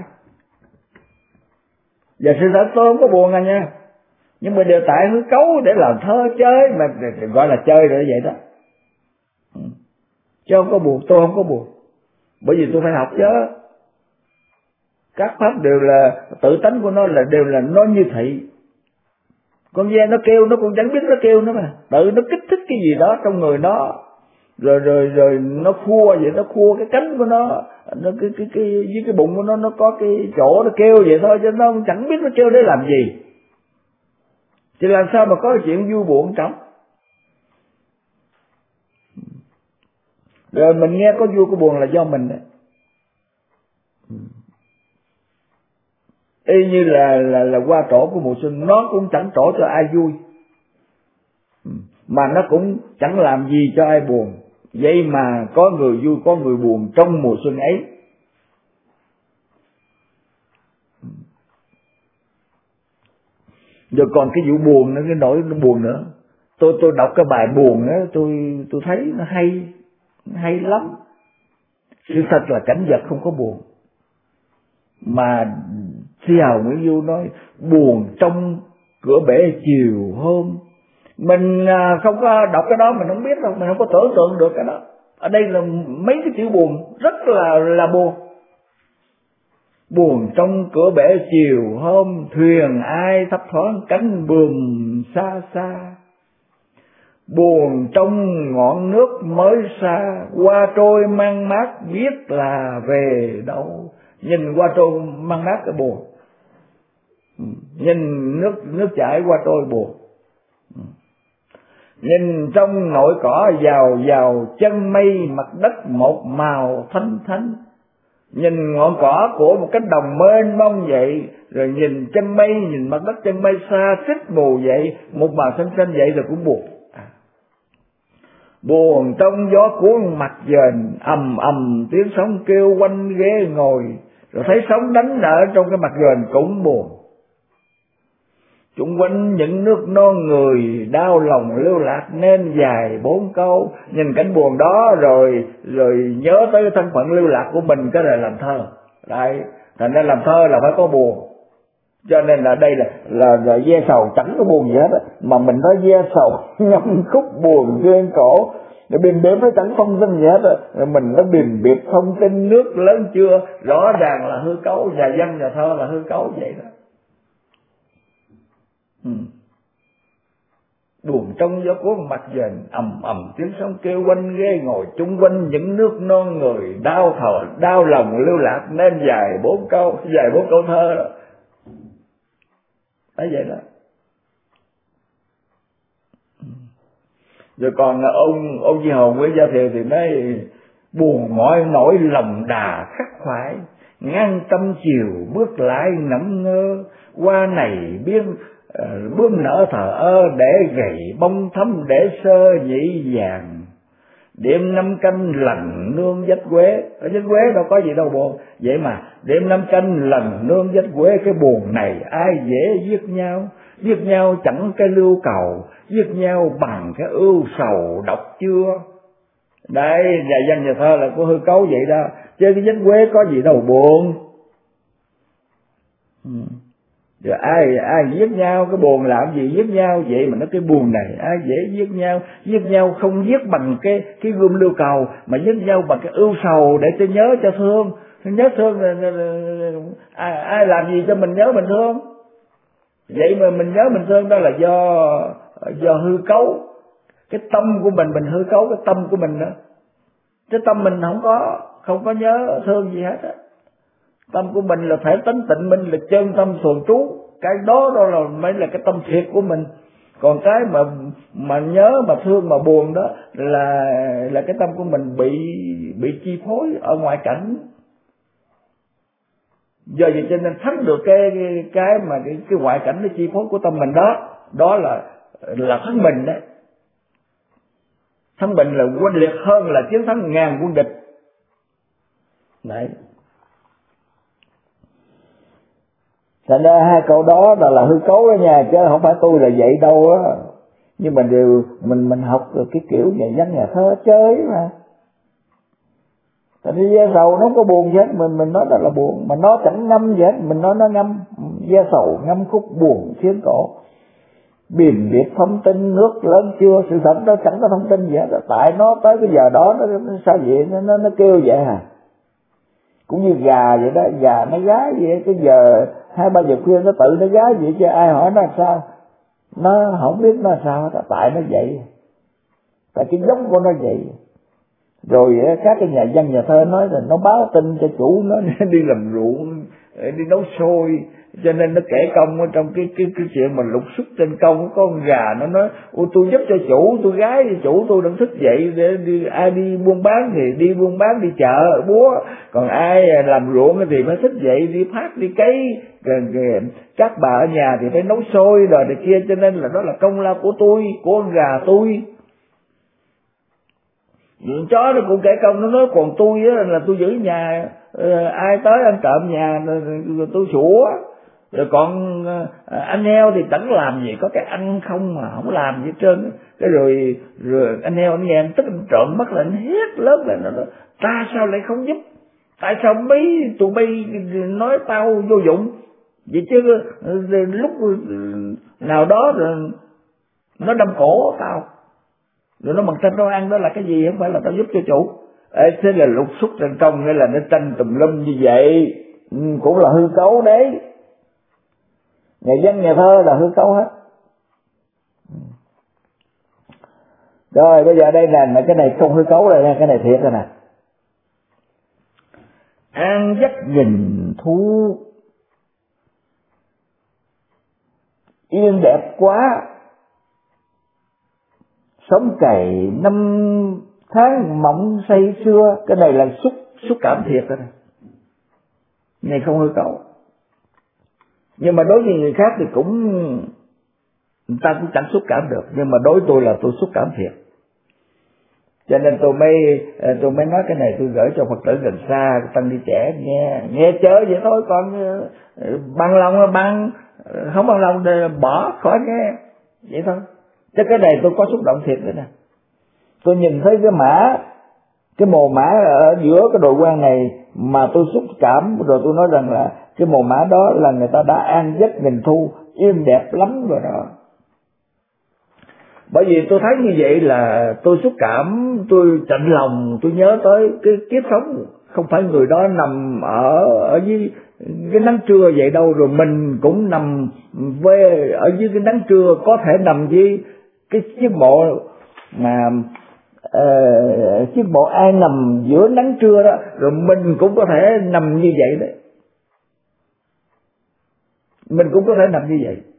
Và sự thật tôi không có buồn à nha, nhưng mà đều tại hư cấu để làm thơ chơi, mà gọi là chơi rồi vậy đó. Chứ không có buồn, tôi không có buồn, bởi vì tôi phải học chứ. Các pháp đều là tự tánh của nó, là đều là nó như thị, Con ve nó kêu nó cũng chẳng biết nó kêu nữa mà, tự nó kích thích cái gì đó trong người nó, rồi rồi rồi nó khua vậy, nó khua cái cánh của nó, nó cái cái cái với cái bụng của nó nó có cái chỗ nó kêu vậy thôi, chứ nó chẳng biết nó kêu để làm gì. Thì làm sao mà có chuyện vui buồn trong. Rồi mình nghe có vui có buồn là do mình đấy. Y như là là là qua trổ của mùa xuân, nó cũng chẳng trổ cho ai vui, mà nó cũng chẳng làm gì cho ai buồn. Vậy mà có người vui có người buồn trong mùa xuân ấy. Rồi còn cái vụ buồn nữa, cái nỗi nó buồn nữa. Tôi tôi đọc cái bài buồn đó, tôi tôi thấy nó hay, nó hay lắm. Sự thật là cảnh vật không có buồn, mà Thi Hào Nguyễn Du nói buồn trong cửa bể chiều hôm. Mình không có đọc cái đó mình không biết đâu, mình không có tưởng tượng được cái đó. Ở đây là mấy cái chữ buồn rất là là buồn. Buồn trong cửa bể chiều hôm, thuyền ai thấp thoáng cánh buồm xa xa. Buồn trong ngọn nước mới xa, qua trôi mang mát biết là về đâu. Nhìn qua trôi mang mát cái buồn, nhìn nước nước chảy qua trôi buồn. Nhìn trong nội cỏ giàu giàu, chân mây mặt đất một màu thanh thánh. Nhìn ngọn cỏ của một cánh đồng mênh mông vậy, rồi nhìn chân mây, nhìn mặt đất chân mây xa xích mù vậy, một màu xanh xanh vậy là cũng buồn. À. Buồn trong gió cuốn mặt dền, ầm ầm tiếng sóng kêu quanh ghế ngồi, rồi thấy sóng đánh ở trong cái mặt dền cũng buồn. Chung quanh những nước non người, đau lòng lưu lạc nên dài bốn câu. Nhìn cảnh buồn đó rồi rồi nhớ tới thân phận lưu lạc của mình, cái này làm thơ. Đấy, thành ra làm thơ là phải có buồn. Cho nên là đây là là, là ve sầu chẳng có buồn gì hết á, mà mình nói ve sầu ngâm khúc buồn duyên cổ. Để bình bếp nó chẳng thông tin gì hết á, mình nó bình biệt thông tin nước lớn chưa, rõ ràng là hư cấu, nhà văn nhà thơ là hư cấu vậy đó. Ừ. Buồn trong gió cuốn mặt dền, ầm ầm tiếng sóng kêu quanh ghế ngồi, chung quanh những nước non người, đau thở đau lòng lưu lạc nên dài bốn câu, dài bốn câu thơ đó. Đấy vậy đó. Rồi còn ông ông Di Hầu Nguyễn Gia Thiều thì nói buồn mỏi nỗi lòng đà khắc khoải, ngang trăm chiều bước lại ngẫm ngơ, qua này biên uh, bướm nở thờ ơ, để gầy bông thấm để sơ nhĩ vàng. Đêm năm canh lần nương vách quế, ở vách quế đâu có gì đâu buồn, vậy mà đêm năm canh lần nương vách quế, cái buồn này ai dễ giết nhau, giết nhau chẳng cái lưu cầu, giết nhau bằng cái ưu sầu độc chưa. Đấy, nhà văn nhà thơ là có hư cấu vậy đó, chứ cái vách quế có gì đâu buồn. Ừ. Rồi ai ai giết nhau, cái buồn làm gì giết nhau, vậy mà nó cái buồn này ai dễ giết nhau, giết nhau không giết bằng cái cái gươm lưu cầu, mà giết nhau bằng cái ưu sầu để cho nhớ cho thương, nhớ thương là, là, là, là ai, ai làm gì cho mình nhớ mình thương. Vậy mà mình nhớ mình thương đó là do do hư cấu, cái tâm của mình mình hư cấu cái tâm của mình đó, cái tâm mình không có không có nhớ thương gì hết á. Tâm của mình là thể tánh tịnh minh, là chân tâm thuần trú, cái đó đó là mới là cái tâm thiệt của mình. Còn cái mà mà nhớ mà thương mà buồn đó là là cái tâm của mình bị bị chi phối ở ngoại cảnh. Do vậy cho nên thắng được cái cái mà cái, cái ngoại cảnh nó chi phối của tâm mình đó, đó là là thắng mình đấy. Thắng mình là quân liệt hơn là chiến thắng ngàn quân địch. Đấy. Thành ra hai câu đó là, là hư cấu đó nha, chứ không phải tôi là vậy đâu á. Nhưng mà đều mình mình học được cái kiểu nhà văn nhà thơ chơi mà. Thành ra ve sầu nó không có buồn gì hết, mình mình nói đó là buồn, mà nó chẳng ngâm gì hết, mình nói nó ngâm. Ve sầu ngâm khúc buồn xiên cổ, biển biệt thông tin nước lớn chưa, sự thật nó chẳng có thông tin gì hết, tại nó tới cái giờ đó nó, nó sao vậy, nó, nó nó kêu vậy à. Cũng như gà vậy đó, gà nó gái vậy, cái giờ hai ba giờ khuya nó tự nó gái vậy chứ ai hỏi nó làm sao. nó không biết nó sao hết, tại nó vậy, tại cái giống của nó vậy. Rồi các cái nhà văn nhà thơ nói là nó báo tin cho chủ nó đi làm ruộng, đi nấu xôi, cho nên nó kể công ở trong cái cái cái chuyện mà lục xuất trên công. Có con gà nó nói ôi tôi giúp cho chủ, tôi gái cho chủ tôi đang thức dậy để đi, ai đi buôn bán thì đi buôn bán đi chợ búa, còn ai làm ruộng thì phải thức dậy đi phát đi cấy, các bà ở nhà thì phải nấu xôi rồi này kia, cho nên là đó là công lao của tôi, của con gà tôi. Chuyện chó nó cũng kể công, nó nói còn tôi á là tôi giữ nhà, ai tới ăn trộm nhà rồi tôi sủa. Rồi còn anh heo thì chẳng làm gì, có cái ăn không mà không làm gì hết trơn. Cái rồi rồi anh heo anh nghe anh tức anh trợn mắt lên hét lớn lên, nó nói ta sao lại không giúp, tại sao mấy tụi bay nói tao vô dụng vậy chứ, lúc nào đó rồi nó đâm cổ tao, rồi nó bằng tranh nó ăn đó là cái gì, không phải là tao giúp cho chủ. Ê, thế là lục xúc trên công hay là nó tranh tùm lum như vậy, ừ, cũng là hư cấu đấy. Nhà văn nhà thơ là hư cấu hết. Rồi bây giờ đây là cái này không hư cấu rồi nha, cái này thiệt rồi nè. An giấc nghìn thu yên đẹp quá, sống cày năm tháng mộng say xưa. Cái này là xúc xúc cảm thiệt rồi này, này không hư cấu. Nhưng mà đối với người khác thì cũng người ta cũng chẳng xúc cảm được, nhưng mà đối với tôi là tôi xúc cảm thiệt. Cho nên tôi mới tôi mới nói cái này, tôi gửi cho Phật tử gần xa, tăng ni trẻ nghe nghe chớ vậy thôi, còn bằng lòng là bằng, không bằng lòng thì bỏ khỏi nghe vậy thôi. Chứ cái này tôi có xúc động thiệt đấy nè. Tôi nhìn thấy cái mã, cái mồ mã ở giữa cái đồi quan này mà tôi xúc cảm, rồi tôi nói rằng là cái mồ mã đó là người ta đã an giấc nghìn thu, yên đẹp lắm rồi đó. Bởi vì tôi thấy như vậy là tôi xúc cảm, tôi chạnh lòng, tôi nhớ tới cái kiếp sống không phải người đó nằm ở ở dưới cái nắng trưa vậy đâu, rồi mình cũng nằm về ở dưới cái nắng trưa, có thể nằm dưới cái chiếc mộ mà uh, chiếc mộ ai nằm giữa nắng trưa đó, rồi mình cũng có thể nằm như vậy đấy, mình cũng có thể nằm như vậy.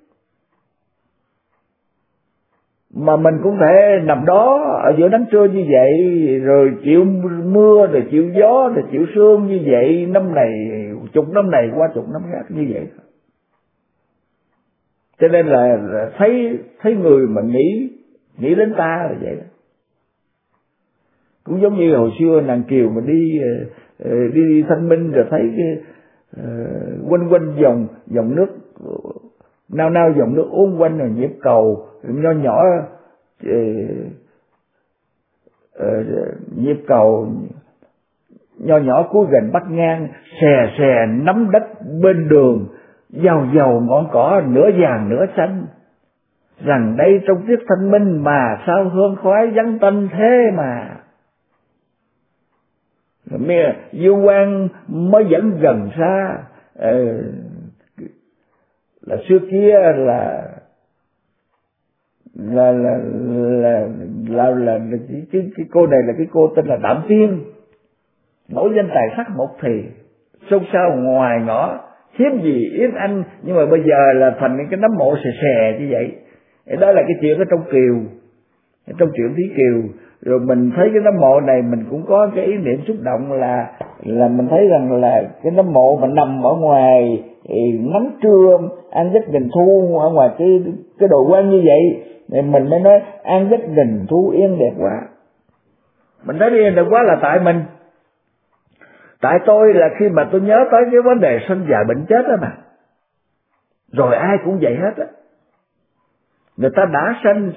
Mà mình cũng thể nằm đó ở giữa nắng trưa như vậy, rồi chịu mưa, rồi chịu gió, rồi chịu sương như vậy, năm này chục năm này qua chục năm khác như vậy. Cho nên là thấy thấy người mà nghĩ nghĩ đến ta là vậy đó. Cũng giống như hồi xưa nàng Kiều mà đi đi, đi Thanh Minh, rồi thấy cái uh, quanh quanh dòng dòng nước, nao nao dòng nước uốn quanh, rồi nhịp cầu nho nhỏ, uh, uh, nhịp cầu nho nhỏ cuối gần bắc ngang, xè xè nắm đất bên đường, giàu giàu ngọn cỏ nửa vàng nửa xanh, rằng đây trong tiết thanh minh mà sao hương khói vắng tanh thế mà. Dương quang mới dẫn gần xa, ờ, là xưa kia là là là là là, là, là cái, cái, cái cô này là cái cô tên là Đạm Tiên, nổi danh tài sắc một thì, sâu sao ngoài ngõ, hiếm gì yếm anh, nhưng mà bây giờ là thành cái nấm mộ xè xè như vậy. Đó là cái chuyện ở trong Kiều, trong truyện Thí Kiều. Rồi mình thấy cái nấm mộ này mình cũng có cái ý niệm xúc động là là mình thấy rằng là cái nấm mộ mà nằm ở ngoài nắng trưa an giấc nghìn thu, ở ngoài cái cái đồi quan như vậy, thì mình mới nói an giấc nghìn thu yên đẹp quá. Mình thấy yên đẹp quá là tại mình, tại tôi là khi mà tôi nhớ tới cái vấn đề sinh già bệnh chết đó mà, rồi ai cũng vậy hết á. Người ta đã sinh,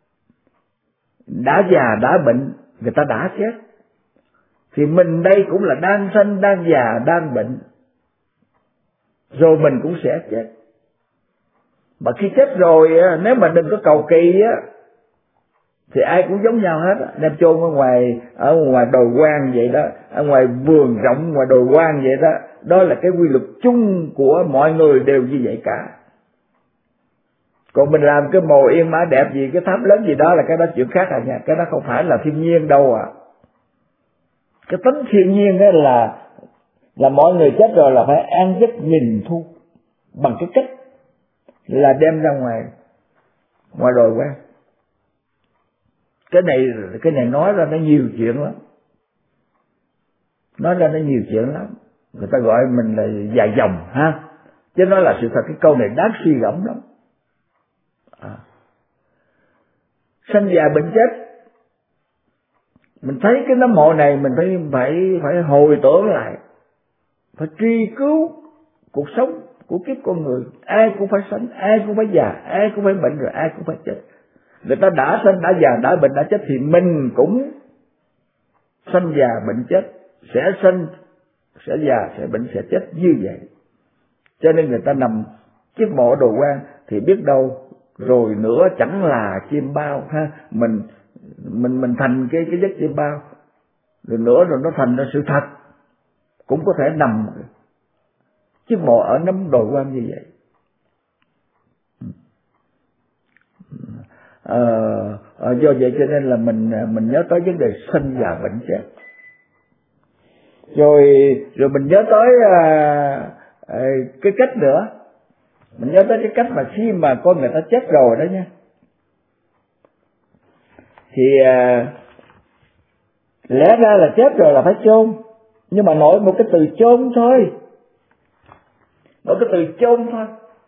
đã già, đã bệnh, người ta đã chết. Thì mình đây cũng là đang sinh, đang già, đang bệnh, rồi mình cũng sẽ chết. Mà khi chết rồi, nếu mà đừng có cầu kỳ á, thì ai cũng giống nhau hết, đem chôn ở ngoài ở ngoài đồi quan vậy đó, ở ngoài vườn rộng, ngoài đồi quan vậy đó. Đó là cái quy luật chung của mọi người đều như vậy cả. Còn mình làm cái mồ yên mã đẹp gì, cái tháp lớn gì đó là cái đó chuyện khác à nha, cái đó không phải là thiên nhiên đâu à. Cái tính thiên nhiên đó là là mọi người chết rồi là phải an giấc nhìn thu, bằng cái cách là đem ra ngoài ngoài đồi quan. Cái này cái này nói ra nó nhiều chuyện lắm, nói ra nó nhiều chuyện lắm, người ta gọi mình là dài dòng ha, chứ nói là sự thật. Cái câu này đáng suy gẫm lắm. À. Sanh già bệnh chết, mình thấy cái nấm mộ này mình phải phải phải hồi tưởng lại, phải truy cứu cuộc sống của kiếp con người. Ai cũng phải sanh, ai cũng phải già, ai cũng phải bệnh, rồi ai cũng phải chết. Người ta đã sanh, đã già, đã bệnh, đã chết, thì mình cũng sanh già bệnh chết, sẽ sanh, sẽ già, sẽ bệnh, sẽ chết như vậy. Cho nên người ta nằm chiếc mộ đồ quan thì biết đâu rồi nữa chẳng là chim bao ha, mình mình mình thành cái cái giấc chim bao, rồi nữa rồi nó thành ra sự thật, cũng có thể nằm chiếc mộ ở nấm đồi quan như vậy. Ờ, à, do vậy cho nên là mình mình nhớ tới vấn đề sinh già bệnh chết, rồi rồi mình nhớ tới à, à, cái cách nữa, mình nhớ tới cái cách mà khi mà con người ta chết rồi đó nha, thì à, lẽ ra là chết rồi là phải chôn, nhưng mà nội một cái từ chôn thôi, một cái từ chôn thôi,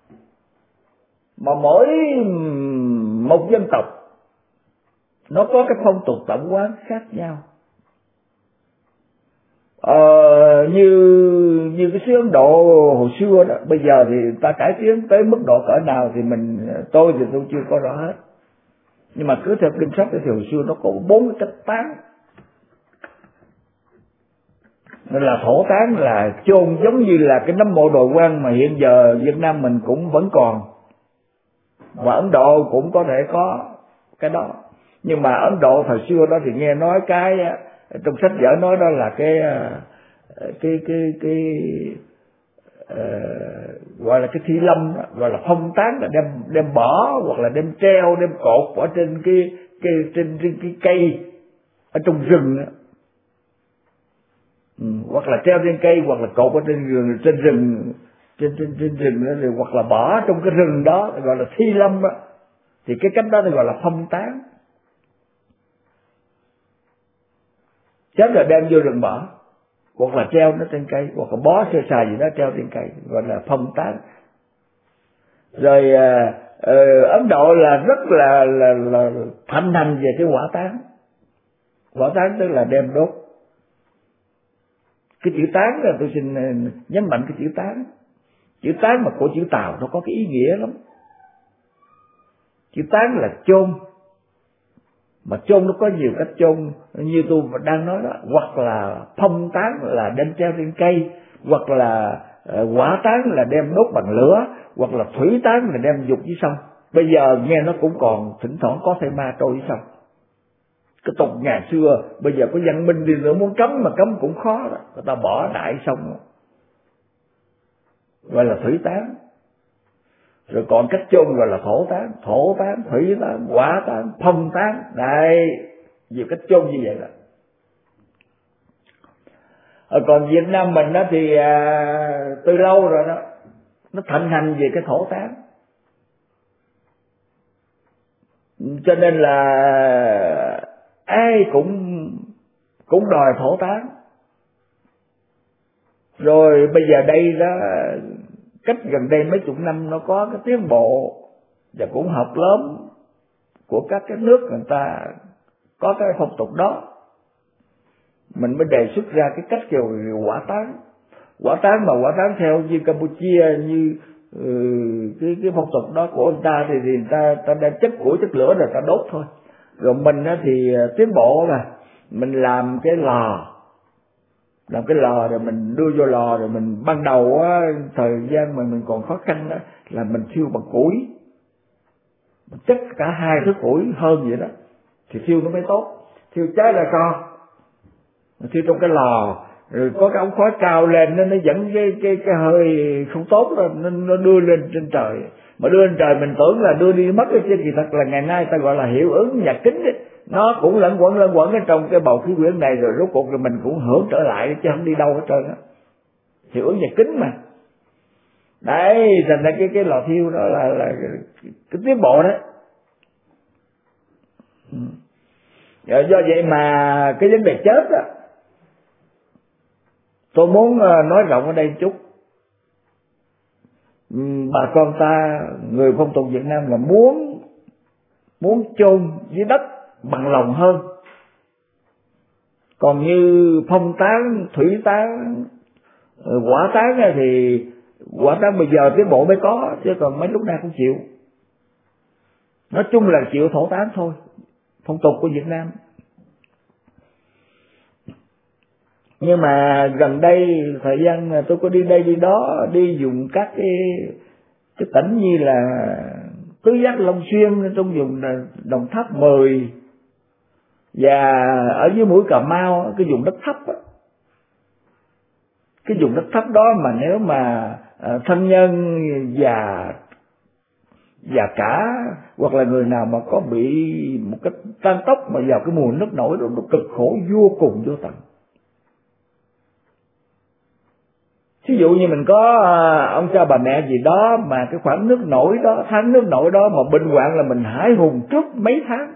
mà mỗi một dân tộc nó có cái phong tục tập quán khác nhau. Ờ, như như cái xứ Ấn Độ hồi xưa đó, bây giờ thì ta cải tiến tới mức độ cỡ nào thì mình tôi thì tôi chưa có rõ hết, nhưng mà cứ theo kinh sách thì hồi xưa nó có bốn cái cách tán. Nên là thổ tán là chôn giống như là cái nấm mộ đồi quan mà hiện giờ Việt Nam mình cũng vẫn còn, và Ấn Độ cũng có thể có cái đó. Nhưng mà Ấn Độ thời xưa đó thì nghe nói cái trong sách vở nói đó là cái cái cái cái uh, gọi là cái thi lâm đó, gọi là phong tán, là đem đem bỏ hoặc là đem treo, đem cột ở trên cái cái trên, trên cái cây ở trong rừng đó. Ừ, hoặc là treo trên cây, hoặc là cột ở trên rừng, trên rừng trên trên trên rừng đó, rồi hoặc là bỏ trong cái rừng đó, gọi là thi lâm đó. Thì cái cách đó thì gọi là phong tán. Chết rồi đem vô rừng bỏ, hoặc là treo nó trên cây, hoặc là bó sơ sài gì đó treo trên cây, gọi là phong tán. Rồi à, à, Ấn Độ là rất là là, là thịnh hành về cái hỏa táng. Hỏa táng tức là đem đốt. Cái chữ tán là tôi xin nhấn mạnh cái chữ tán. Chữ tán mà của chữ Tàu nó có cái ý nghĩa lắm. Chữ tán là chôn, mà chôn nó có nhiều cách chôn như tôi đang nói đó, hoặc là phong tán là đem treo trên cây, hoặc là uh, hỏa tán là đem đốt bằng lửa, hoặc là thủy tán là đem dục dưới sông. Bây giờ nghe nó cũng còn thỉnh thoảng có thể ma trôi dưới sông. Cái tục ngày xưa bây giờ có văn minh đi nữa muốn cấm mà cấm cũng khó đó, người ta bỏ đại sông, gọi là thủy tán. Rồi còn cách chôn gọi là thổ tán, thổ tán, thủy tán, hỏa tán, phong tán. Đây, nhiều cách chôn như vậy đó. Ở còn Việt Nam mình đó thì à, từ lâu rồi đó, nó thịnh hành về cái thổ tán. Cho nên là ai cũng cũng đòi thổ tán. Rồi bây giờ đây đó, cách gần đây mấy chục năm nó có cái tiến bộ và cũng học lớn của các cái nước người ta có cái phong tục đó, mình mới đề xuất ra cái cách kêu hỏa táng. Hỏa táng mà hỏa táng theo như Campuchia, như ừ, cái cái phong tục đó của người ta thì, thì người ta ta đem chất củi chất lửa rồi ta đốt thôi. Rồi mình á thì tiến bộ là mình làm cái lò, làm cái lò rồi mình đưa vô lò, rồi mình ban đầu á, thời gian mà mình còn khó khăn đó là mình thiêu bằng củi, chắc cả hai thứ củi hơn vậy đó thì thiêu nó mới tốt. Thiêu cháy là co, thiêu trong cái lò rồi có cái ống khói cao lên nó nó dẫn cái cái cái hơi không tốt đó, nó nó đưa lên trên trời, mà đưa lên trời mình tưởng là đưa đi mất cái chứ kỳ thật là ngày nay ta gọi là hiệu ứng nhạc kính đấy, nó cũng lẫn quẩn lẫn quẩn ở trong cái bầu khí quyển này, rồi rốt cuộc là mình cũng hưởng trở lại chứ không đi đâu hết trơn á, hiệu ứng nhạc kính mà. Đấy, thành ra cái cái lò thiêu đó là là cái, cái tiến bộ đó. Rồi do vậy mà cái vấn đề chết đó, tôi muốn nói rộng ở đây chút. Bà con ta, người phong tục Việt Nam là muốn muốn chôn dưới đất bằng lòng hơn. Còn như phong tán, thủy tán, hỏa tán thì hỏa tán bây giờ tiến bộ mới có, chứ còn mấy lúc nào cũng chịu. Nói chung là chịu thổ tán thôi, phong tục của Việt Nam. Nhưng mà gần đây thời gian tôi có đi đây đi đó, đi dùng các cái, cái tỉnh như là Tứ Giác, Long Xuyên, trong vùng Đồng Tháp mười và ở dưới mũi Cà Mau, cái vùng đất thấp đó. Cái vùng đất thấp đó mà nếu mà thân nhân và và cả hoặc là người nào mà có bị một cái tan tốc mà vào cái mùa nước nổi đó, nó cực khổ vô cùng vô tận. Ví dụ như mình có ông cha bà mẹ gì đó mà cái khoảng nước nổi đó, tháng nước nổi đó mà bệnh hoạn là mình hãi hùng trước mấy tháng.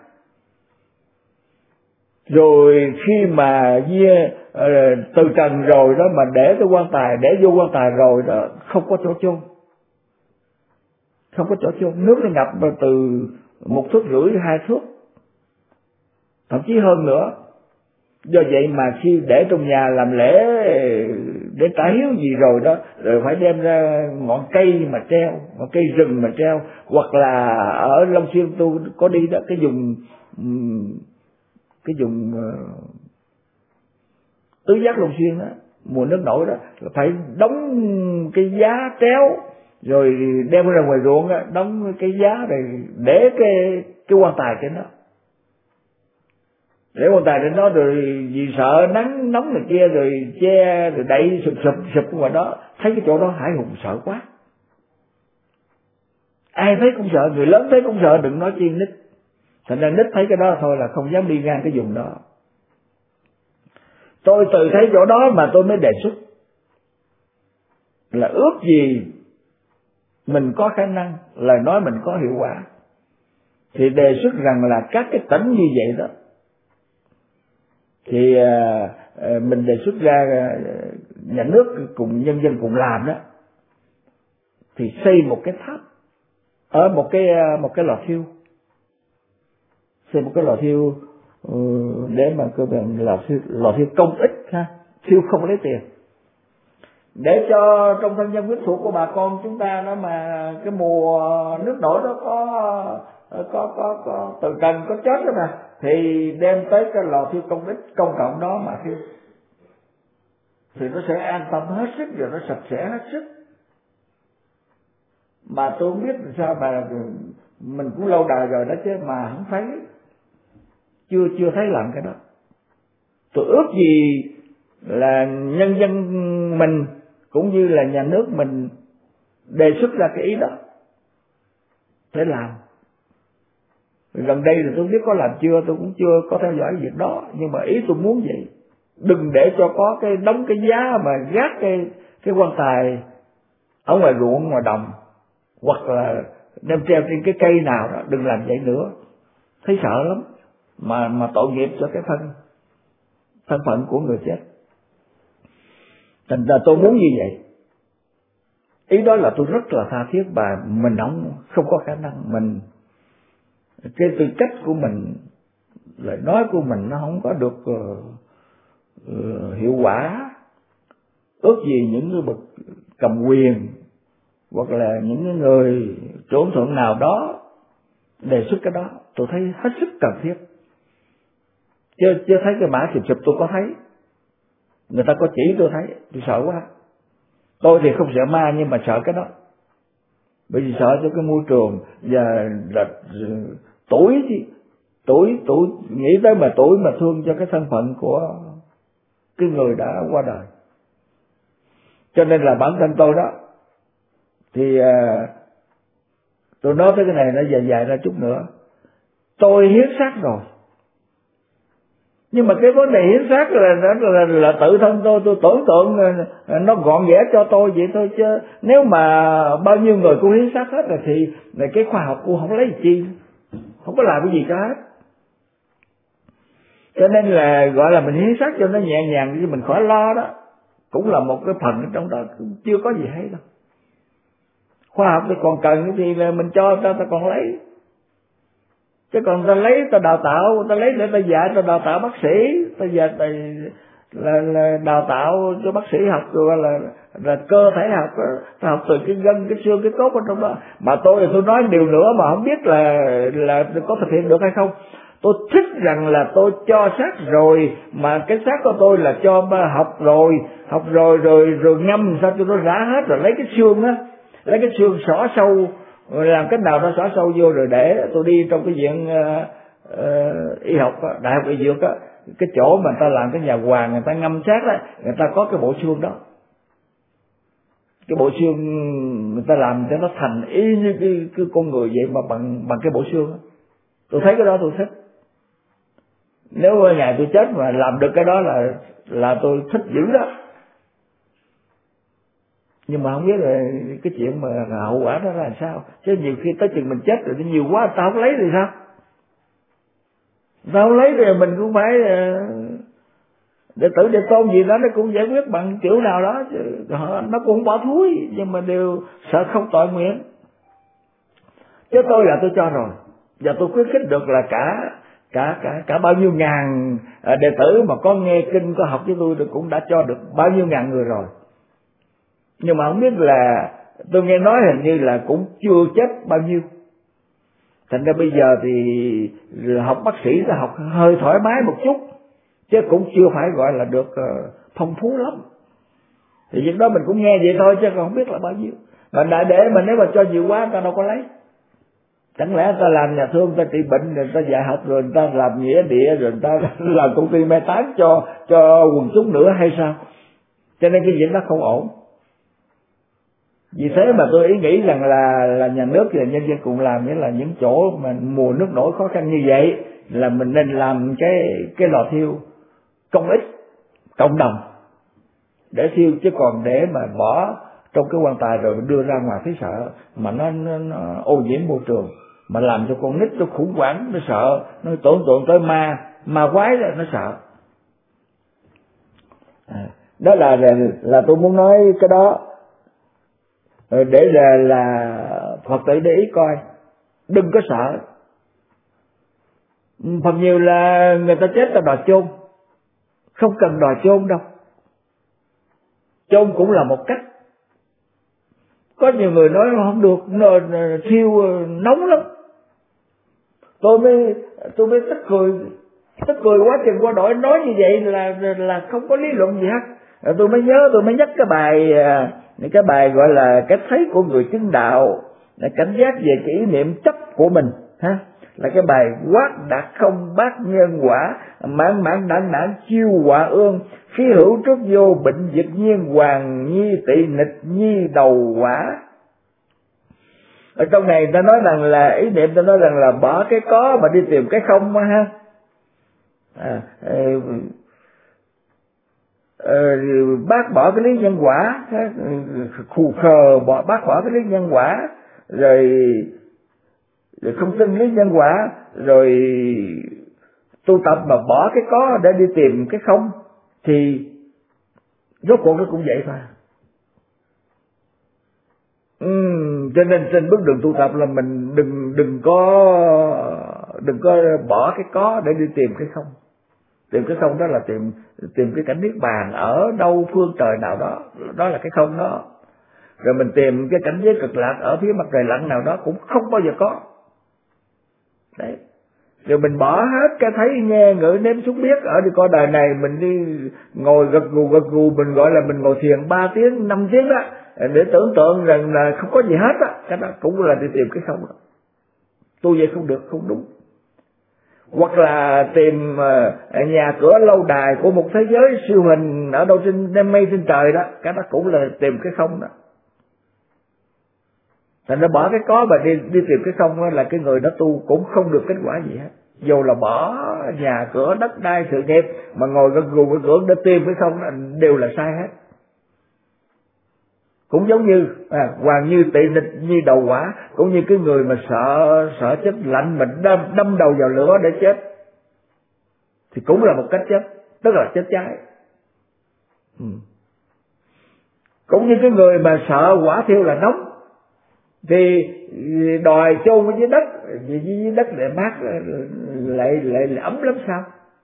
Rồi khi mà uh, từ trần rồi đó mà để cái quan tài, để vô quan tài rồi đó, không có chỗ chôn. Không có chỗ chôn, nước nó ngập từ một thước rưỡi, hai thước, thậm chí hơn nữa. Do vậy mà khi để trong nhà làm lễ để trả hiếu gì rồi đó, rồi phải đem ra ngọn cây mà treo, ngọn cây rừng mà treo, hoặc là ở Long Xuyên tôi có đi đó, cái vùng cái vùng Tứ Giác Long Xuyên đó, mùa nước nổi đó, phải đóng cái giá treo, rồi đem ra ngoài ruộng đó, đóng cái giá rồi để cái cái quan tài trên đó. Để quan tài trên đó, rồi vì sợ nắng nóng này kia rồi che rồi đậy sụp sụp sụp ngoài đó, thấy cái chỗ đó hãi hùng sợ quá. Ai thấy cũng sợ, người lớn thấy cũng sợ, đừng nói chi nít. Thành ra nít thấy cái đó thôi là không dám đi ngang cái vùng đó. Tôi từ thấy chỗ đó mà tôi mới đề xuất là ước gì mình có khả năng, lời nói mình có hiệu quả, thì đề xuất rằng là các cái tỉnh như vậy đó thì mình đề xuất ra, nhà nước cùng nhân dân cùng làm đó, thì xây một cái tháp ở một cái một cái lò thiêu, xây một cái lò thiêu để mà cơ bản lò thiêu lò thiêu công ích ha, thiêu không lấy tiền, để cho trong thân nhân quyến thuộc của bà con chúng ta đó mà cái mùa nước nổi đó có có có có từ trần có chết đó mà, thì đem tới cái lò thiêu công ích công cộng đó mà thiêu, thì nó sẽ an tâm hết sức, rồi nó sạch sẽ hết sức. Mà tôi không biết làm sao mà mình cũng lâu đời rồi đó chứ mà không thấy, chưa chưa thấy làm cái đó. Tôi ước gì là nhân dân mình cũng như là nhà nước mình đề xuất ra cái ý đó để làm. Gần đây thì tôi không biết có làm chưa, tôi cũng chưa có theo dõi việc đó, nhưng mà ý tôi muốn vậy. Đừng để cho có cái đóng cái giá mà gác cái cái quan tài ở ngoài ruộng, ngoài đồng, hoặc là đem treo trên cái cây nào đó, đừng làm vậy nữa. Thấy sợ lắm, mà mà tội nghiệp cho cái thân thân phận của người chết. Thành ra tôi muốn như vậy. Ý đó là tôi rất là tha thiết, và mình không không có khả năng, mình cái tư cách của mình, lời nói của mình nó không có được uh, uh, hiệu quả. Ước gì những người bậc cầm quyền hoặc là những người trưởng thượng nào đó đề xuất cái đó, tôi thấy hết sức cần thiết. Chưa chưa thấy cái mã sụp sụp tôi có thấy, người ta có chỉ tôi thấy, tôi sợ quá. Tôi thì không sợ ma, nhưng mà sợ cái đó, bởi vì sợ cho cái môi trường và là tuổi tuổi tuổi nghĩ tới mà tuổi mà thương cho cái thân phận của cái người đã qua đời. Cho nên là bản thân tôi đó thì à, tôi nói tới cái này nó dài dài ra chút nữa. Tôi hiến xác rồi, nhưng mà cái vấn đề hiến xác là, là, là, là tự thân tôi tôi tưởng tượng nó gọn ghẽ cho tôi vậy thôi, chứ nếu mà bao nhiêu người cũng hiến xác hết rồi thì là cái khoa học cũng không lấy chi, không có làm cái gì cho hết. Cho nên là gọi là mình hiến xác cho nó nhẹ nhàng chứ mình khỏi lo đó, cũng là một cái phần ở trong đó, cũng chưa có gì hay đâu. Khoa học thì còn cần thì là mình cho ta ta còn lấy, chứ còn ta lấy ta đào tạo, ta lấy để ta dạy, ta đào tạo bác sĩ, ta dạy ta là, là đào tạo cho bác sĩ học rồi là là cơ thể học, ta học từ cái gân, cái xương, cái cốt ở trong đó. Mà tôi thì tôi nói điều nữa mà không biết là là có thực hiện được hay không. Tôi thích rằng là tôi cho xác rồi, mà cái xác của tôi là cho học rồi, học rồi rồi rồi ngâm sao cho nó rã hết, rồi lấy cái xương á, lấy cái xương xỏ sâu, rồi làm cách nào nó xỏ sâu vô, rồi để tôi đi trong cái viện uh, uh, y học, đại học y dược á, cái chỗ mà người ta làm cái nhà hoàng, người ta ngâm xác đó, người ta có cái bộ xương đó, cái bộ xương người ta làm cho nó thành y như cái, cái con người vậy mà bằng bằng cái bộ xương đó. Tôi thấy cái đó tôi thích. Nếu ngày tôi chết mà làm được cái đó là là tôi thích dữ đó. Nhưng mà không biết là cái chuyện mà hậu quả đó là sao, chứ nhiều khi tới chừng mình chết rồi nhiều quá tao không lấy thì sao, tao không lấy thì mình cũng phải đệ tử đệ tôn gì đó nó cũng giải quyết bằng kiểu nào đó chứ, nó cũng bỏ thúi, nhưng mà đều sợ không tội nguyện. Chứ tôi là tôi cho rồi, và tôi khuyến khích được là cả cả cả cả bao nhiêu ngàn đệ tử mà có nghe kinh có học với tôi, tôi cũng đã cho được bao nhiêu ngàn người rồi. Nhưng mà không biết là tôi nghe nói hình như là cũng chưa chết bao nhiêu. Thành ra bây giờ thì học bác sĩ ta học hơi thoải mái một chút, chứ cũng chưa phải gọi là được uh, phong phú lắm. Thì việc đó mình cũng nghe vậy thôi chứ còn không biết là bao nhiêu. Mà đại để mà nếu mà cho nhiều quá ta đâu có lấy. Chẳng lẽ ta làm nhà thương, ta trị bệnh, rồi ta dạy học, rồi ta làm nghĩa địa, rồi ta làm công ty mai táng cho cho quần chúng nữa hay sao? Cho nên cái việc đó không ổn. Vì thế mà tôi ý nghĩ rằng là là nhà nước và nhân dân cùng làm, nghĩa là những chỗ mà mùa nước nổi khó khăn như vậy là mình nên làm cái cái lò thiêu công ích cộng đồng để thiêu, chứ còn để mà bỏ trong cái quan tài rồi đưa ra ngoài thấy sợ, mà nó, nó, nó ô nhiễm môi trường, mà làm cho con nít nó khủng hoảng, nó sợ, nó tưởng tượng tới ma ma quái đó, nó sợ. À, đó là, là là tôi muốn nói cái đó để là là Phật tử để ý coi, đừng có sợ. Phần nhiều là người ta chết ta đòi chôn, không cần đòi chôn đâu. Chôn cũng là một cách. Có nhiều người nói không được, thiêu nóng lắm. Tôi mới tôi mới tức cười, tức cười quá chừng quá đổi, nói như vậy là là không có lý luận gì hết. Tôi mới nhớ, tôi mới nhắc cái bài cái bài gọi là cái thấy của người chứng đạo, là cảnh giác về cái ý niệm chấp của mình ha, là cái bài quát đạt không bát nhân quả, mãn mãn đản đản chiêu quả ương, khí hữu trước vô bệnh dịch nhiên hoàng nhi tị nịch nhi đầu quả. Ở trong này ta nói rằng là ý niệm, ta nói rằng là bỏ cái có mà đi tìm cái không á ha. À, ờ, bác bỏ cái lý nhân quả, khù khờ bỏ bác bỏ cái lý nhân quả, rồi, rồi không tin lý nhân quả, rồi tu tập mà bỏ cái có để đi tìm cái không, thì rốt cuộc nó cũng vậy thôi. Ừ, cho nên trên bước đường tu tập là mình đừng đừng có đừng có bỏ cái có để đi tìm cái không. Tìm cái không đó là tìm tìm cái cảnh niết bàn ở đâu phương trời nào đó, đó là cái không đó. Rồi mình tìm cái cảnh giới cực lạc ở phía mặt trời lặn nào đó cũng không bao giờ có. Đấy. Rồi mình bỏ hết cái thấy nghe ngửi nếm xúc biết ở đi coi đời này, mình đi ngồi gật gù gật gù, mình gọi là mình ngồi thiền ba tiếng năm tiếng đó, để tưởng tượng rằng là không có gì hết á, cái đó cũng là đi tìm cái không đó. Tu vậy không được, không đúng. hoặc là tìm nhà cửa lâu đài của một thế giới siêu hình ở đâu trên đêm mây trên trời đó, cái đó cũng là tìm cái không đó. Thành ra bỏ cái có và đi đi tìm cái không đó, là cái người đó tu cũng không được kết quả gì hết. Dù là bỏ nhà cửa đất đai sự nghiệp mà ngồi gật gù cái cửa để tìm cái không đó, đều là sai hết. Cũng giống như à, Hoàng Như Tị Nịch Nhi Đầu Quả, cũng như cái người mà sợ sợ chết lạnh mình đâm đâm đầu vào lửa để chết thì cũng là một cách chết, tức là chết cháy. Ừ. Cũng như cái người mà sợ hỏa thiêu là nóng thì đòi chôn ở dưới đất, vì dưới đất để mát lại lại, lại ấm lắm sao?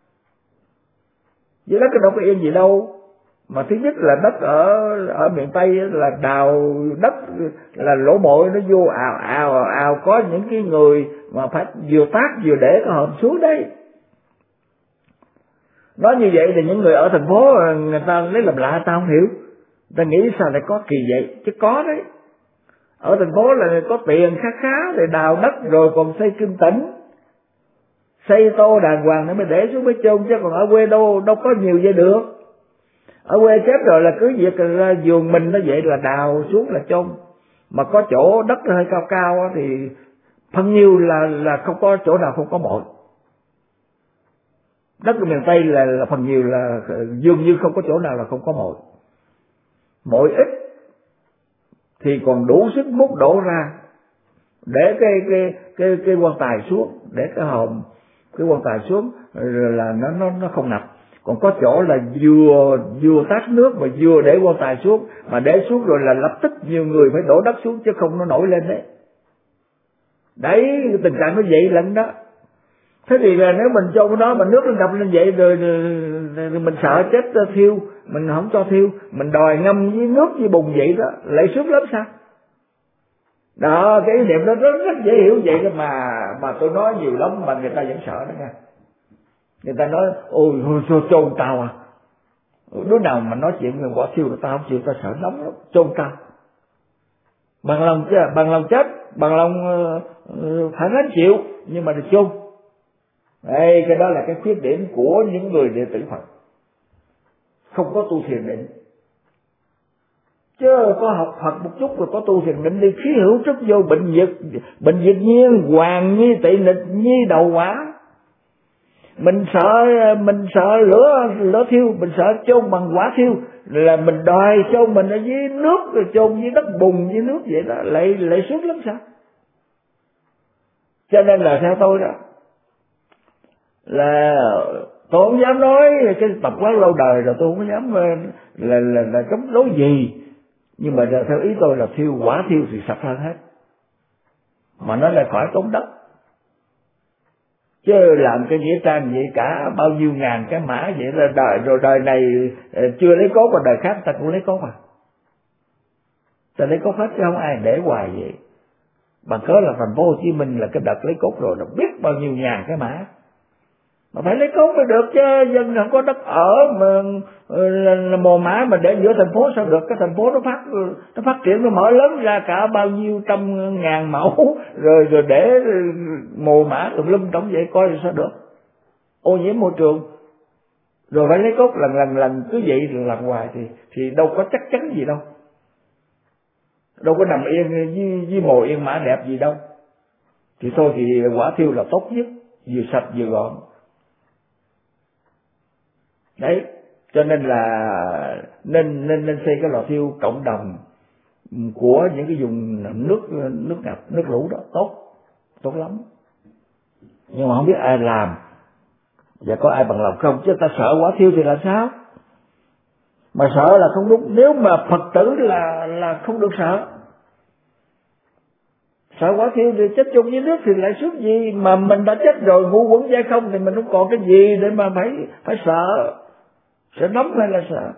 Dưới đất đâu có yên gì đâu. Mà thứ nhất là đất ở ở miền Tây là đào đất là lỗ mội nó vô ào ào ào, có những cái người mà phải vừa tác vừa để cái hòm xuống đấy. Nói như vậy thì những người ở thành phố người ta lấy làm lạ, ta không hiểu, người ta nghĩ sao lại có kỳ vậy, chứ có đấy. Ở thành phố là có tiền khá khá thì đào đất rồi còn xây kim tĩnh, xây tô đàng hoàng để mới để xuống mới chôn, chứ còn ở quê đâu đâu có nhiều vậy được. Ở quê chết rồi là cứ việc là vườn mình nó vậy là đào xuống là chôn. Mà có chỗ đất hơi cao cao thì phần nhiều là là không có chỗ nào không có mộ. Đất của miền Tây là, là phần nhiều là dường như không có chỗ nào là không có mộ. Mộ ít thì còn đủ sức múc đổ ra để cái cái cái cái quan tài xuống, để cái hòm cái quan tài xuống rồi là nó nó nó không nằm. Còn có chỗ là vừa vừa tát nước mà vừa để quan tài xuống, mà để xuống rồi là lập tức nhiều người phải đổ đất xuống chứ không nó nổi lên đấy. Đấy, tình trạng nó vậy lận đó. Thế thì là nếu mình cho cái đó mà nước nó ngập lên vậy rồi, rồi, rồi mình sợ chết thiêu, mình không cho thiêu, mình đòi ngâm với nước với bùn vậy đó, lại sướng lắm sao? Đó, cái ý niệm đó rất, rất dễ hiểu vậy đó mà mà tôi nói nhiều lắm mà người ta vẫn sợ đó nha. Người ta nói ôi thôi chôn tao à, đứa nào mà nói chuyện người bỏ thiêu là tao không chịu, tao sợ nóng lắm, chôn tao. Bằng lòng chứ, bằng lòng chết, bằng lòng uh, phải gánh chịu, nhưng mà được chôn. Đây, cái đó là cái khuyết điểm của những người đệ tử Phật, không có tu thiền định. Chứ có học Phật một chút rồi có tu thiền định đi, khí hữu trúc vô bệnh dịch, bệnh dịch nhiên, Hoàng Nhi Tị Nịch Nhi Đầu Quả. Mình sợ mình sợ lửa lửa thiêu, mình sợ chôn bằng quả thiêu, là mình đòi chôn mình ở dưới nước, rồi chôn dưới đất bùn dưới nước vậy đó, lại lại sướng lắm sao? Cho nên là theo tôi đó là tôi không dám nói cái tập quán lâu đời rồi, tôi không dám là là là, là chống đối gì, nhưng mà theo ý tôi là thiêu quả thiêu thì sạch hơn hết, mà nó lại khỏi tốn đất. Chứ làm cái nghĩa trang vậy cả bao nhiêu ngàn cái mã vậy là đời, rồi đời này chưa lấy cốt, và đời khác ta cũng lấy cốt à, ta lấy cốt hết chứ không ai để hoài vậy. Bằng cớ là thành phố Hồ Chí Minh là cái đợt lấy cốt rồi là biết bao nhiêu ngàn cái mã, mà phải lấy cốt mới được chứ, dân không có đất ở mà là, là mồ mã mà để giữa thành phố sao được? Cái thành phố nó phát nó phát triển, nó mở lớn ra cả bao nhiêu trăm ngàn mẫu rồi rồi để mồ mã tùm lum trong vậy, coi sao được? Ô nhiễm môi trường. Rồi phải lấy cốt lần lần lần cứ vậy lần hoài thì thì đâu có chắc chắn gì đâu, đâu có nằm yên với, với mồ yên mã đẹp gì đâu. Thì thôi thì quả thiêu là tốt nhất, vừa sạch vừa gọn. Đấy, cho nên là nên nên nên xây cái lò thiêu cộng đồng của những cái vùng nước nước ngập nước lũ đó, tốt tốt lắm. Nhưng mà không biết ai làm và có ai bằng lòng không, chứ ta sợ quả thiêu thì làm sao? Mà sợ là không đúng. Nếu mà Phật tử là là không được sợ. Sợ quả thiêu thì chết chung với nước thì lại suốt gì, mà mình đã chết rồi ngũ quẩn giai không thì mình không còn cái gì để mà phải phải sợ. Sợ nóng hay là sợ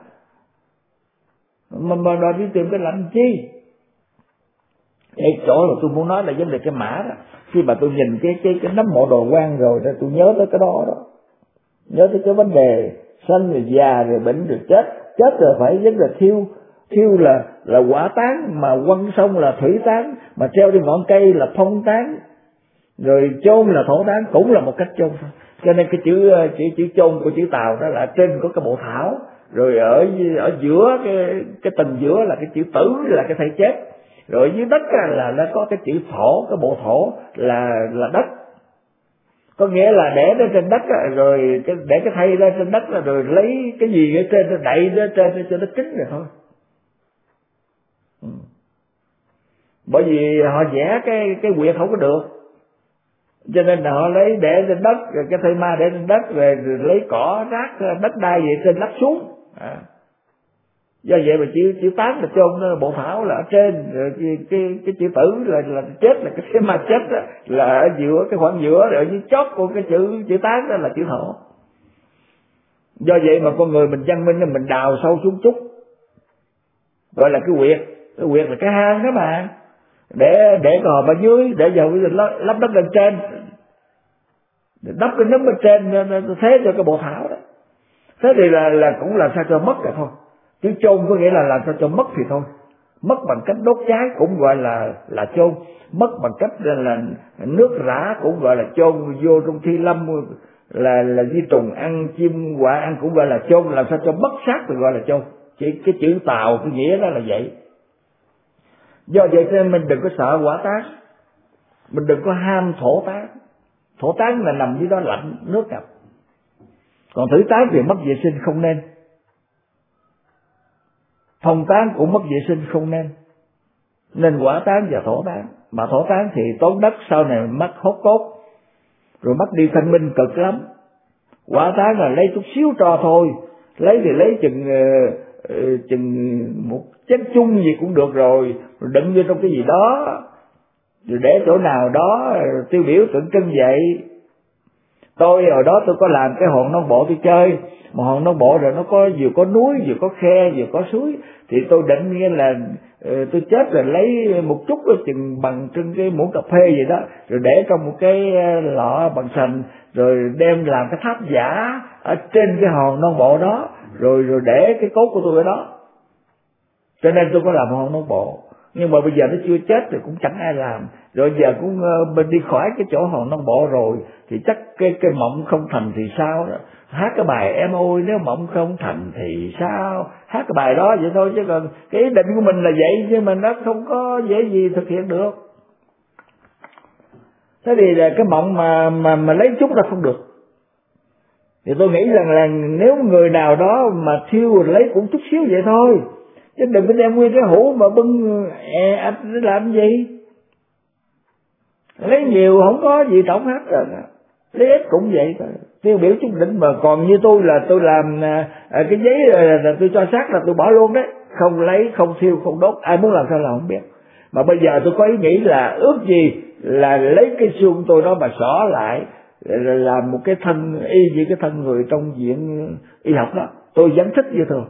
mà mà đòi đi tìm cái lạnh chi? Cái chỗ là tôi muốn nói là vấn đề cái mã đó. Khi mà tôi nhìn cái cái cái nấm mộ Đồ Quan rồi đó, tôi nhớ tới cái đó đó, nhớ tới cái vấn đề sanh rồi già rồi bệnh rồi chết. Chết rồi phải vấn đề thiêu, thiêu là là hỏa táng, mà quăng sông là thủy táng, mà treo trên ngọn cây là phong táng. Rồi chôn là thổ tán cũng là một cách chôn thôi. Cho nên cái chữ chữ chữ chôn của chữ Tàu đó là trên có cái bộ thảo, rồi ở ở giữa cái cái tầng giữa là cái chữ tử là cái thể chết, rồi dưới đất là nó có cái chữ thổ, cái bộ thổ là là đất. Có nghĩa là để nó trên đất rồi cái để cái thây ra trên đất rồi lấy cái gì ở trên nó đậy nó trên cho nó kín rồi thôi. Ừ. Bởi vì họ vẽ cái cái quyệt không có được, cho nên là họ lấy để trên đất, rồi cái thây ma để trên đất, rồi, rồi lấy cỏ rác đất đai vậy trên lắp xuống. À. Do vậy mà chữ chữ tán là chôn, nó bộ thảo là ở trên, rồi cái cái, cái chữ tử là là chết, là cái thây ma chết đó, là ở giữa cái khoảng giữa, rồi ở dưới chót của cái chữ chữ tán đó là chữ thổ. Do vậy mà con người mình văn minh là mình đào sâu xuống chút, gọi là cái quyệt, cái quyệt là cái hang đó mà, để để cái hòm ở dưới, để vào lắp đất lên trên, đắp cái nấm bên trên thế cho cái bộ thảo đó. Thế thì là là cũng làm sao cho mất rồi thôi. Chứ chôn có nghĩa là làm sao cho mất thì thôi. Mất bằng cách đốt cháy cũng gọi là là chôn, mất bằng cách là nước rã cũng gọi là chôn, vô trong thi lâm là là di trùng ăn, chim quạ ăn cũng gọi là chôn, làm sao cho mất xác thì gọi là chôn. Chỉ cái chữ Tàu cái nghĩa đó là vậy. Do vậy cho nên mình đừng có sợ hỏa táng, mình đừng có ham thổ táng. Thổ táng là nằm dưới đó lạnh nước ngập, còn thủy táng thì mất vệ sinh không nên, phong táng cũng mất vệ sinh không nên, nên hỏa táng và thổ táng. Mà thổ táng thì tốn đất, sau này mất hốt cốt, rồi mất đi thanh minh cực lắm. Hỏa táng là lấy chút xíu tro thôi, lấy thì lấy chừng uh, chừng một chén chung gì cũng được rồi, rồi đựng vô trong cái gì đó, rồi để chỗ nào đó tiêu biểu tượng trưng vậy. Tôi hồi đó tôi có làm cái hòn non bộ tôi chơi, mà hòn non bộ rồi nó có vừa có núi, vừa có khe, vừa có suối, thì tôi định nghĩa là uh, tôi chết rồi lấy một chút chừng bằng trưng cái muỗng cà phê vậy đó, rồi để trong một cái lọ bằng sành, rồi đem làm cái tháp giả ở trên cái hòn non bộ đó, rồi rồi để cái cốt của tôi ở đó. Cho nên tôi có làm hòn non bộ, nhưng mà bây giờ nó chưa chết thì cũng chẳng ai làm. Rồi giờ cũng uh, đi khỏi cái chỗ hòn non bộ rồi thì chắc cái cái mộng không thành thì sao đó. Hát cái bài em ơi nếu mộng không thành thì sao, hát cái bài đó vậy thôi, chứ còn cái ý định của mình là vậy, nhưng mà nó không có dễ gì thực hiện được. Thế thì là cái mộng mà mà mà lấy chút ra không được, thì tôi nghĩ rằng là nếu người nào đó mà thiêu lấy cũng chút xíu vậy thôi, chứ đừng có đem nguyên cái hũ mà bưng e ạch để làm gì. Lấy nhiều không có gì trọng hết rồi, lấy ít cũng vậy thôi, tiêu biểu chút đỉnh. Mà còn như tôi là tôi làm à, cái giấy là, là tôi cho xác là tôi bỏ luôn đấy, không lấy, không thiêu, không đốt, ai muốn làm sao là không biết. Mà bây giờ tôi có ý nghĩ là ước gì là lấy cái xương tôi đó mà xỏ lại, là làm một cái thân y như cái thân người trong viện y học đó, tôi vẫn thích như thường.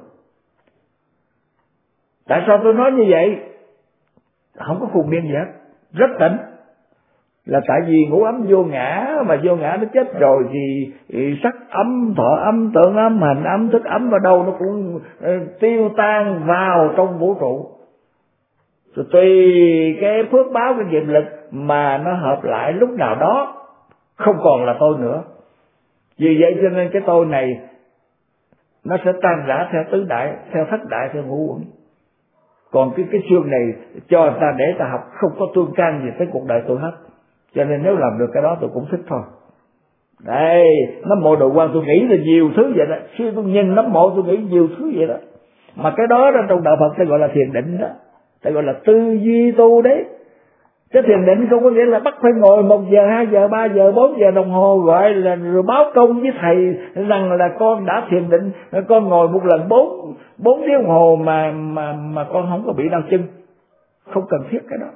Tại sao tôi nói như vậy? Không có phù miên gì hết, rất tỉnh. Là tại vì ngũ ấm vô ngã, mà vô ngã nó chết rồi thì, thì sắc ấm, thọ ấm, tượng ấm, hình ấm, thức ấm vào đâu nó cũng uh, tiêu tan vào trong vũ trụ. Rồi tùy cái phước báo, cái nghiệp lực mà nó hợp lại lúc nào đó không còn là tôi nữa. Vì vậy cho nên cái tôi này nó sẽ tan rã theo tứ đại, theo thất đại, theo ngũ uẩn. Còn cái cái xương này cho người ta để ta học, không có tương can gì tới cuộc đời tôi hết. Cho nên nếu làm được cái đó tôi cũng thích thôi. Đây, Nam Mô Độ Quang tôi nghĩ là nhiều thứ vậy đó. Khi tôi nhìn Nam Mô tôi nghĩ nhiều thứ vậy đó. Mà cái đó, đó trong đạo Phật ta gọi là thiền định đó, ta gọi là tư duy tu đấy. Cái thiền định không có nghĩa là bắt phải ngồi một giờ, hai giờ, ba giờ, bốn giờ đồng hồ gọi là rồi báo công với thầy rằng là con đã thiền định, con ngồi một lần bốn bốn tiếng đồng hồ mà mà mà con không có bị đau chân, không cần thiết cái đó.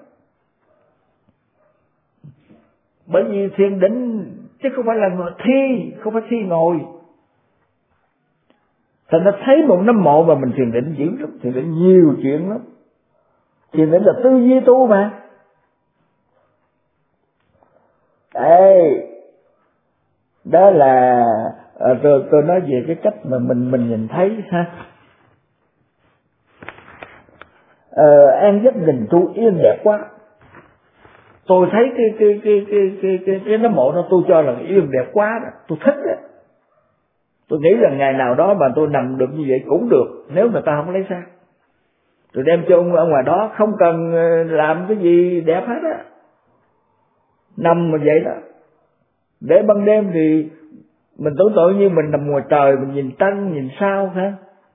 Bởi vì thiền định chứ không phải là thi, không phải thi ngồi. Thành ra thấy một Nam Mô mà mình thiền định dữ lắm, thiền định nhiều chuyện lắm. Thiền định là tư duy tu mà. Đây, đó là à, tôi, tôi nói về cái cách mà mình mình nhìn thấy ha. Ờ, an giấc đình tu yên đẹp quá. tôi thấy cái cái cái cái cái cái, cái nấm mộ đó tôi cho là yên đẹp quá đó, tôi thích đó. Tôi nghĩ là ngày nào đó mà tôi nằm được như vậy cũng được, nếu người ta không lấy xác. Tôi đem cho ông ở ngoài đó, không cần làm cái gì đẹp hết á, nằm mà vậy đó. Để ban đêm thì mình tưởng tượng như mình nằm ngoài trời, mình nhìn trăng nhìn sao ha,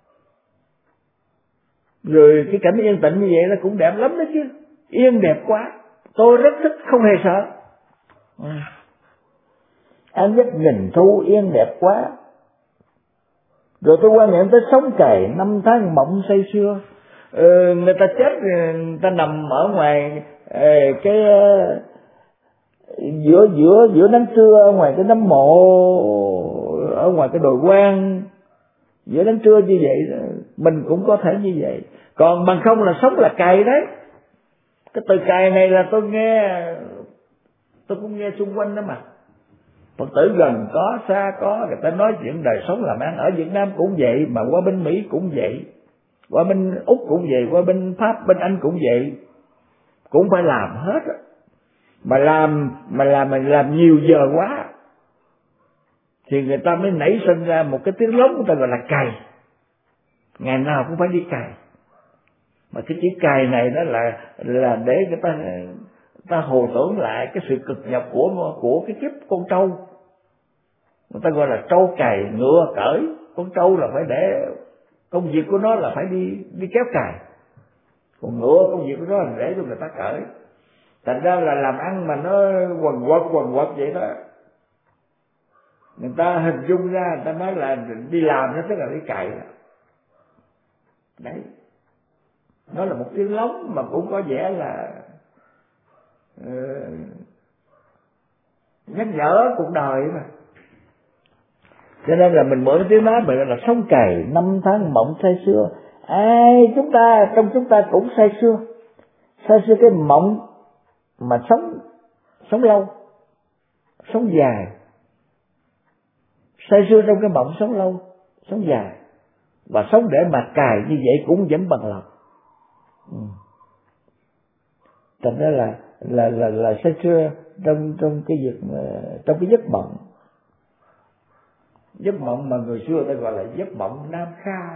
rồi cái cảnh yên tĩnh như vậy nó cũng đẹp lắm đó chứ, yên đẹp quá, tôi rất thích, không hề sợ. An giấc nghìn thu yên đẹp quá. Rồi tôi quan niệm tới sống cày năm tháng mộng say sưa. Ừ, người ta chết, người ta nằm ở ngoài cái giữa giữa giữa nắng trưa, ở ngoài cái nấm mộ, ở ngoài cái đồi quan, giữa nắng trưa như vậy, mình cũng có thể như vậy. Còn bằng không là sống là cày đấy. Cái từ cày này là tôi nghe, tôi cũng nghe xung quanh đó mà. Phật tử gần có, xa có, người ta nói chuyện đời sống làm ăn. Ở Việt Nam cũng vậy, mà qua bên Mỹ cũng vậy, qua bên Úc cũng vậy, qua bên Pháp, bên Anh cũng vậy. Cũng phải làm hết. Mà làm, mà làm, mà làm nhiều giờ quá thì người ta mới nảy sinh ra một cái tiếng lóng, người ta gọi là cày. Ngày nào cũng phải đi cày. Mà cái chữ cày này đó là là để người ta người ta hồi tưởng lại cái sự cực nhọc của của cái kiếp con trâu. Người ta gọi là trâu cày ngựa cởi. Con trâu là phải để công việc của nó là phải đi đi kéo cày, còn ngựa công việc của nó là để cho người ta cởi. Thành ra là làm ăn mà nó quần quật quần quật vậy đó, người ta hình dung ra, người ta nói là đi làm nó tức là đi cày đó. Đấy, nó là một tiếng lóng mà cũng có vẻ là uh, nhắc nhở cuộc đời mà. Cho nên là mình mỗi tiếng nói mình là sống cày năm tháng mộng say sưa. Ai chúng ta, trong chúng ta cũng say sưa, say sưa cái mộng mà sống sống lâu, sống dài, say sưa trong cái mộng sống lâu, sống dài, và sống để mà cài như vậy cũng vẫn bằng lòng. Ừ. Thành ra là là là là say sưa trong trong cái việc trong cái giấc mộng, giấc mộng mà người xưa ta gọi là giấc mộng nam kha.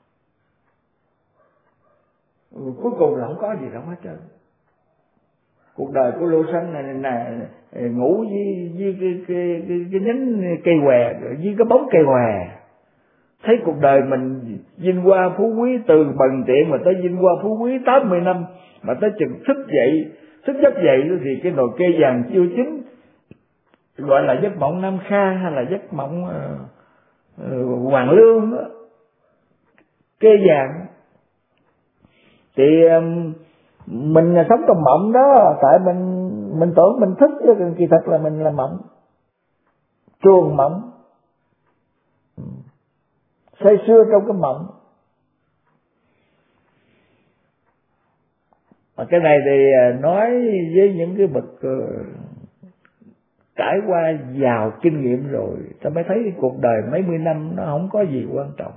Ừ, cuối cùng là không có gì đâu hết trơn. Cuộc đời của Lô Sân này là ngủ với, với cái, cái, cái, cái nhánh cây què, với cái bóng cây què. Thấy cuộc đời mình vinh hoa phú quý, từ bần tiện mà tới vinh hoa phú quý tám mươi năm, mà tới chừng thức dậy, thức giấc dậy thì cái nồi cây vàng chưa chín, gọi là giấc mộng nam kha hay là giấc mộng uh, uh, hoàng lương đó. Cây vàng thì um, mình là sống trong mộng đó, tại mình mình tưởng mình thức chứ kỳ thật là mình là mộng, chuồng mộng, say sưa trong cái mộng. Mà cái này thì nói với những cái bậc trải qua giàu kinh nghiệm rồi, ta mới thấy cuộc đời mấy mươi năm nó không có gì quan trọng.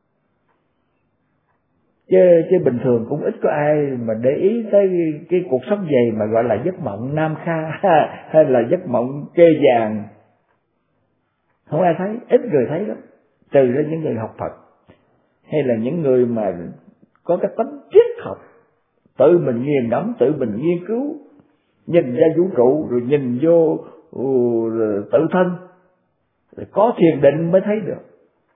Chứ, chứ bình thường cũng ít có ai mà để ý tới cái, cái cuộc sống vậy mà gọi là giấc mộng nam kha hay là giấc mộng kê vàng. Không ai thấy, ít người thấy lắm, trừ ra những người học Phật hay là những người mà có cái tánh triết học, tự mình nghiền ngẫm, tự mình nghiên cứu, nhìn ra vũ trụ rồi nhìn vô uh, tự thân, rồi có thiền định mới thấy được.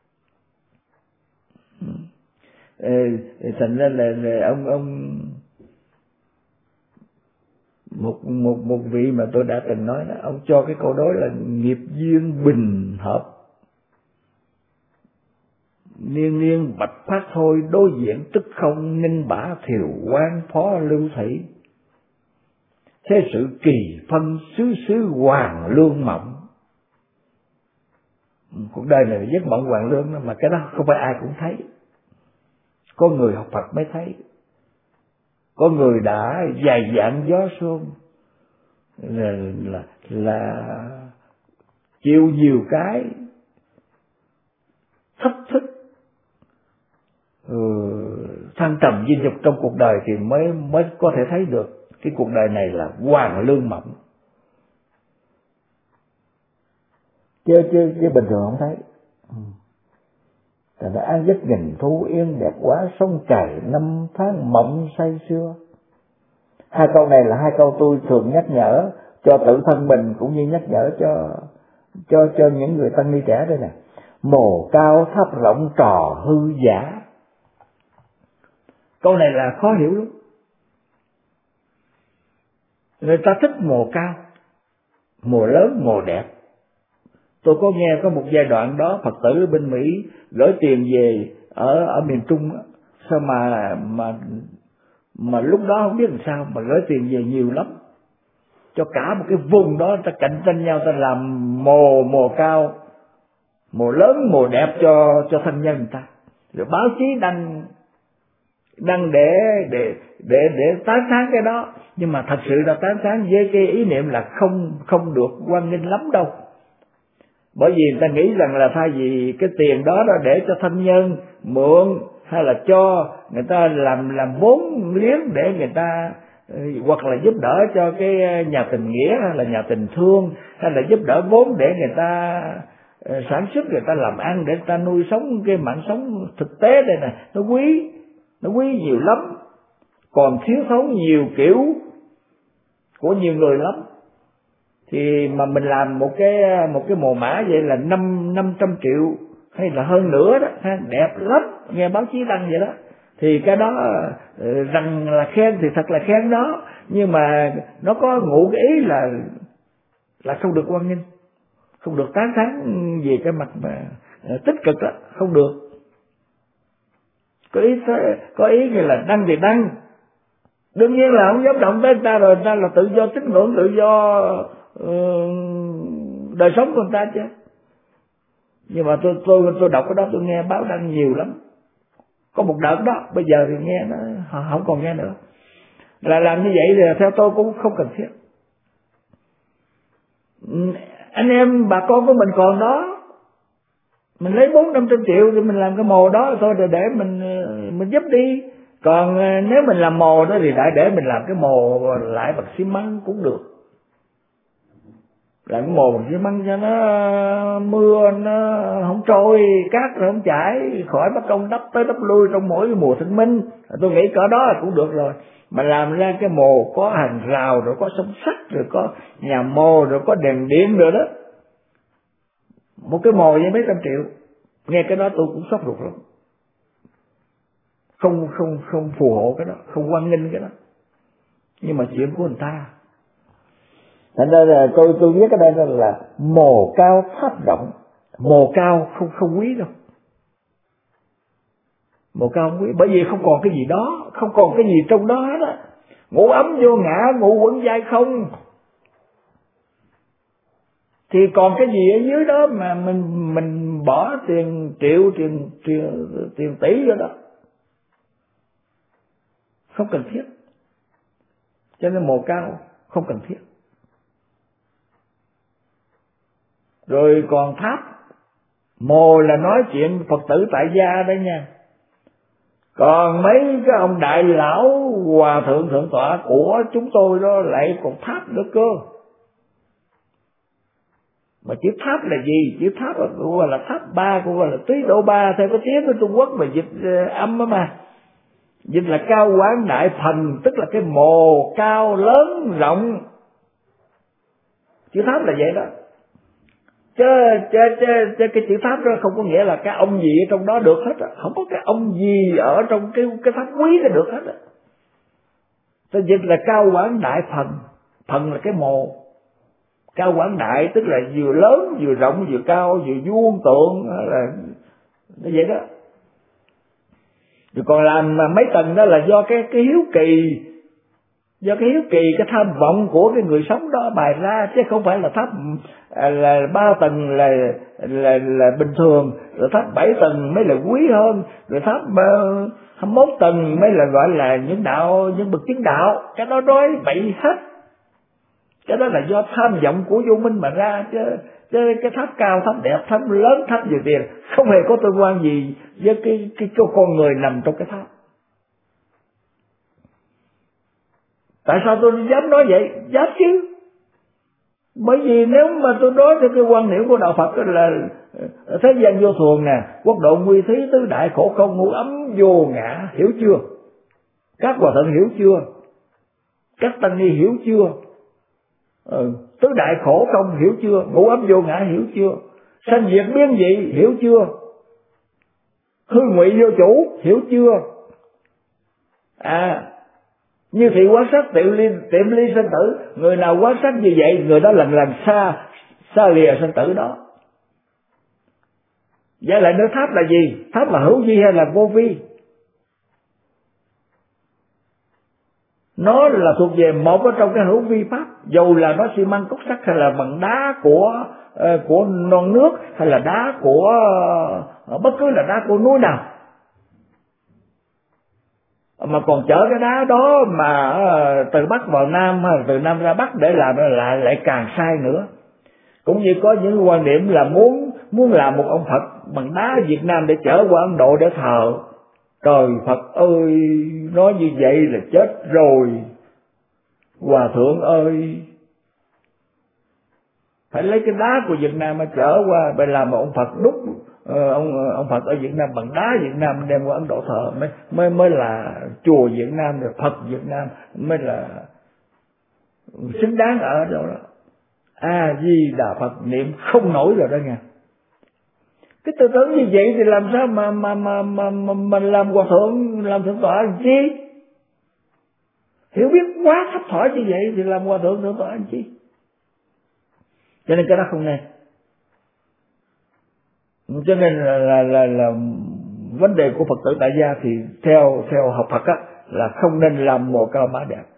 Thành ra là, là ông ông một một một vị mà tôi đã từng nói đó, ông cho cái câu đối là nghiệp duyên bình hợp, niên niên bạch phát thôi, đối diện tức không, ninh bả thiều quan phó lưu thủy, thế sự kỳ phân xứ xứ hoàng lương mộng. Cuộc đời này là giấc mộng hoàng lương đó, mà cái đó không phải ai cũng thấy, có người học Phật mới thấy, có người đã dày dạn gió sương là, là, là chịu nhiều cái thách thức, ừ, thăng trầm vinh nhục trong cuộc đời thì mới mới có thể thấy được. cái cuộc đời này là hoàng lương mộng, chứ chứ chứ bình thường không thấy. Thành ra an giấc nhìn thu yên đẹp quá, sông chảy năm tháng mộng say sưa. Hai câu này là hai câu tôi thường nhắc nhở cho tự thân mình, cũng như nhắc nhở cho cho cho những người tăng ni trẻ đây nè. Mồ cao tháp rộng trò hư giả. Câu này là khó hiểu lắm. Người ta thích mồ cao, mồ lớn, mồ đẹp. Tôi có nghe có một giai đoạn đó Phật tử ở bên Mỹ gửi tiền về ở ở miền Trung, sao mà mà mà lúc đó không biết làm sao mà gửi tiền về nhiều lắm, cho cả một cái vùng đó ta cạnh tranh nhau, ta làm mồ mồ cao, mồ lớn, mồ đẹp cho cho thân nhân người ta, rồi báo chí đăng đăng để để để để tán thán cái đó. Nhưng mà thật sự là tán thán với cái ý niệm là không không được hoan nghênh lắm đâu. Bởi vì người ta nghĩ rằng là thay vì cái tiền đó là để cho thân nhân mượn, hay là cho người ta làm làm vốn liếng để người ta, hoặc là giúp đỡ cho cái nhà tình nghĩa, hay là nhà tình thương, hay là giúp đỡ vốn để người ta sản xuất, người ta làm ăn, để người ta nuôi sống cái mạng sống thực tế đây nè, nó quý, nó quý nhiều lắm, còn thiếu thốn nhiều kiểu của nhiều người lắm. Thì mà mình làm một cái một cái mồ mã vậy là năm năm trăm triệu hay là hơn nữa đó, đẹp lắm, nghe báo chí đăng vậy đó. Thì cái đó rằng là khen thì thật là khen đó, nhưng mà nó có ngụ cái ý là là không được hoan nghênh, không được tán thán về cái mặt mà tích cực đó, không được. Có ý có ý như là đăng thì đăng, đương nhiên là không dám động tới người ta, rồi người ta là tự do tín ngưỡng, tự do uh, đời sống của người ta chứ. Nhưng mà tôi tôi tôi đọc cái đó, tôi nghe báo đăng nhiều lắm. Có một đợt đó, bây giờ thì nghe nó không còn nghe nữa. Là làm như vậy thì theo tôi cũng không cần thiết. Anh em bà con của mình còn đó, mình lấy bốn năm trăm triệu thì mình làm cái mồ đó thôi, rồi để mình mình giúp đi. Còn nếu mình làm mồ đó thì đại để mình làm cái mồ lại bằng xi măng cũng được. Làm cái mồ bằng xi măng cho nó mưa nó không trôi, cát nó không chảy, khỏi mất công đắp tới đắp lui trong mỗi mùa thanh minh. Tôi nghĩ cỡ đó là cũng được rồi. Mà làm ra cái mồ có hàng rào, rồi có sông sắt, rồi có nhà mồ, rồi có đèn điện rồi đó. Một cái mồ với mấy trăm triệu, nghe cái đó tôi cũng sốt ruột lắm. Không không không phù hộ cái đó, không hoan nghênh cái đó. Nhưng mà chuyện của người ta. Thành ra là tôi tôi viết cái đây là mồ cao tháp rộng. Mồ cao không không quý đâu. Mồ cao không quý, bởi vì không còn cái gì đó, không còn cái gì trong đó hết á. Ngủ ấm vô ngã, ngủ quẩn dai không. Thì còn cái gì ở dưới đó mà mình mình bỏ tiền triệu, tiền tiền, tiền tỷ vô đó. Không cần thiết. Cho nên mồ cao không cần thiết. Rồi còn tháp, mồ là nói chuyện Phật tử tại gia đấy nha. Còn mấy cái ông đại lão hòa thượng thượng tọa của chúng tôi đó lại còn tháp nữa cơ. Mà chữ tháp là gì? Chữ tháp gọi là tháp ba, gọi là tý độ ba theo cái tiếng của Trung Quốc mà dịch âm đó mà. Dịch là cao quán đại thần, tức là cái mồ cao lớn rộng. Chữ tháp là vậy đó. Chứ, chứ, chứ, chứ cái chữ tháp đó không có nghĩa là cái ông gì ở trong đó được hết á. Không có cái ông gì ở trong cái cái tháp quý đó được hết á. Tôi dịch là cao quán đại thần. Thần là cái mồ. Cao quán đại tức là vừa lớn, vừa rộng, vừa cao, vừa vuông tượng, là như vậy đó. Rồi còn làm mấy tầng đó là do cái cái hiếu kỳ, do cái hiếu kỳ, cái tham vọng của cái người sống đó bày ra, chứ không phải là tháp là ba tầng là là là bình thường, rồi tháp bảy tầng mới là quý hơn, rồi tháp hai mươi mốt tầng mới là gọi là những đạo, những bậc chứng đạo. Cái đó nói bậy hết. Cái đó là do tham vọng của vô minh mà ra, chứ chứ cái tháp cao, tháp đẹp, tháp lớn, tháp nhiều tiền không hề có tương quan gì với cái cái, cái con người nằm trong cái tháp. Tại sao tôi dám nói vậy? Dám chứ. Bởi vì nếu mà tôi nói theo cái quan niệm của đạo Phật là thế gian vô thường nè, quốc độ nguy thí, tứ đại khổ không, ngũ ấm vô ngã, hiểu chưa? Các hòa thượng hiểu chưa? Các tăng ni hiểu chưa? Ừ. Tứ đại khổ không hiểu chưa? Ngũ ấm vô ngã hiểu chưa? Sanh diệt biến dị hiểu chưa? Hư ngụy vô chủ hiểu chưa? À, như thị quán sát tiệm ly, tiệm ly sinh tử, người nào quán sát như vậy, người đó lần lần xa xa lìa sinh tử đó. Vậy lại nữa, tháp là gì? Tháp là hữu vi hay là vô vi? Nó là thuộc về một ở trong cái hữu vi pháp, dù là nó xi măng cốt sắt hay là bằng đá của uh, của non nước, hay là đá của uh, bất cứ là đá của núi nào, mà còn chở cái đá đó mà uh, từ Bắc vào Nam hay từ Nam ra Bắc để làm lại lại càng sai nữa. Cũng như có những quan điểm là muốn muốn làm một ông Phật bằng đá Việt Nam để chở qua Ấn Độ để thờ. Trời Phật ơi, nói như vậy là chết rồi. Hòa thượng ơi, phải lấy cái đá của Việt Nam mà chở qua, phải làm một ông Phật đúc uh, ông ông Phật ở Việt Nam bằng đá Việt Nam đem qua Ấn Độ thờ mới mới mới là chùa Việt Nam, rồi Phật Việt Nam mới là xứng đáng ở đó. A Di Đà Phật niệm không nổi rồi đó nha. Cái tư tưởng như vậy thì làm sao mà mà mà mà, mà mình làm hòa thượng, làm thượng tọa làm chi? Hiểu biết quá thấp thỏi như vậy thì làm hòa thượng thượng tọa làm chi? Cho nên cái đó không nên. Cho nên là là là, là vấn đề của Phật tử tại gia thì theo theo học Phật á là không nên làm mồ cao mã đẹp.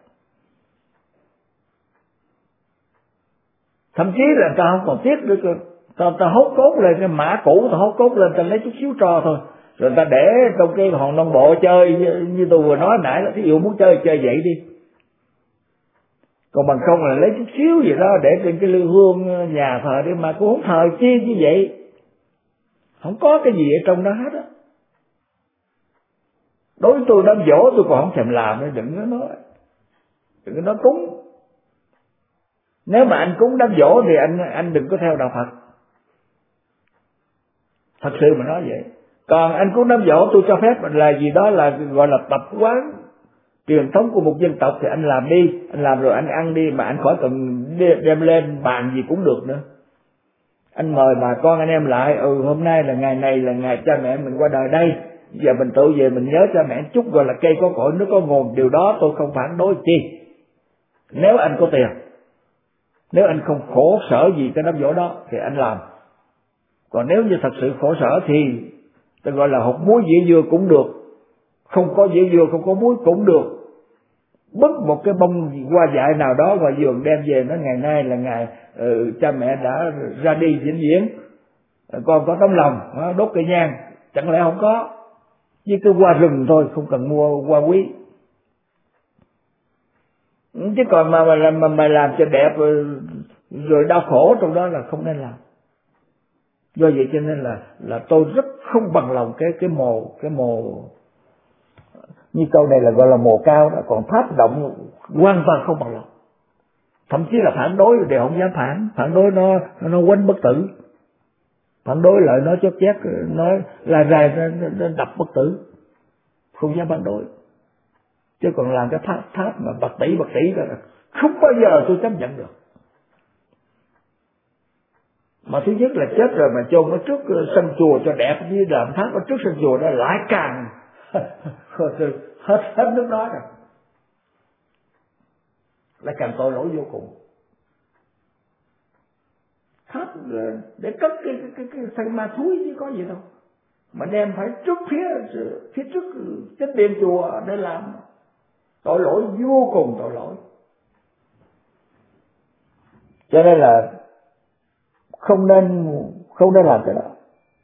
Thậm chí là ta không còn tiếc được, ta, ta hốt cốt lên cái mã cũ, ta hốt cốt lên, ta lấy chút xíu tro thôi, rồi ta để trong cái hòn non bộ chơi, như, như tôi vừa nói nãy là thí dụ muốn chơi chơi vậy đi. Còn bằng không là lấy chút xíu gì đó để trên cái lư hương nhà thờ đi, mà cũng không thờ chi như vậy, không có cái gì ở trong đó hết á. Đối với tôi đám dỗ tôi còn không thèm làm nữa, đừng có nói, đừng có nói cúng. Nếu mà anh cúng đám dỗ thì anh anh đừng có theo đạo Phật. Thật sự mà nói vậy. Còn anh cúng đám dỗ tôi cho phép là gì đó là gọi là tập quán truyền thống của một dân tộc thì anh làm đi, anh làm rồi anh ăn đi, mà anh khỏi cần đem lên bàn gì cũng được nữa. Anh mời bà con anh em lại, ừ hôm nay là ngày này là ngày cha mẹ mình qua đời đây, giờ mình tự về mình nhớ cha mẹ chút, gọi là cây có cội nước có nguồn, điều đó tôi không phản đối chi. Nếu anh có tiền, nếu anh không khổ sở gì cái đám dỗ đó thì anh làm. Còn nếu như thật sự khổ sở thì tôi gọi là hột muối dĩa dưa cũng được, không có dĩa dưa không có muối cũng được. Bứt một cái bông hoa dại nào đó ngoài vườn đem về, nói ngày nay là ngày ừ, cha mẹ đã ra đi vĩnh viễn, con có tấm lòng đốt cây nhang, chẳng lẽ không có? Với cái hoa rừng thôi, không cần mua hoa quý. Chứ còn mà mà làm mà, mà làm cho đẹp rồi, rồi đau khổ trong đó là không nên làm. Do vậy cho nên là là tôi rất không bằng lòng cái cái mồ cái mồ như câu này là gọi là mồ cao đó, còn tháp động hoàn toàn không bằng lòng. Thậm chí là phản đối đều không dám phản, phản đối nó nó quánh bất tử, phản đối lại nó chót chét, nói là rài nó, nó đập bất tử, không dám phản đối. Chứ còn làm cái tháp tháp mà bạc tỷ bạc tỷ đó không bao giờ tôi chấp nhận được. Mà thứ nhất là chết rồi mà chôn nó trước sân chùa cho đẹp, như làm tháp ở trước sân chùa đó lại càng hết hết nước nói rồi, lại càng tội lỗi vô cùng. Tháp để cất cái cái cái, cái thanh ma thúi chứ có gì đâu, mà đem phải trước phía phía trước trên đền chùa để làm, tội lỗi vô cùng tội lỗi. Cho nên là không nên không nên làm cái đó.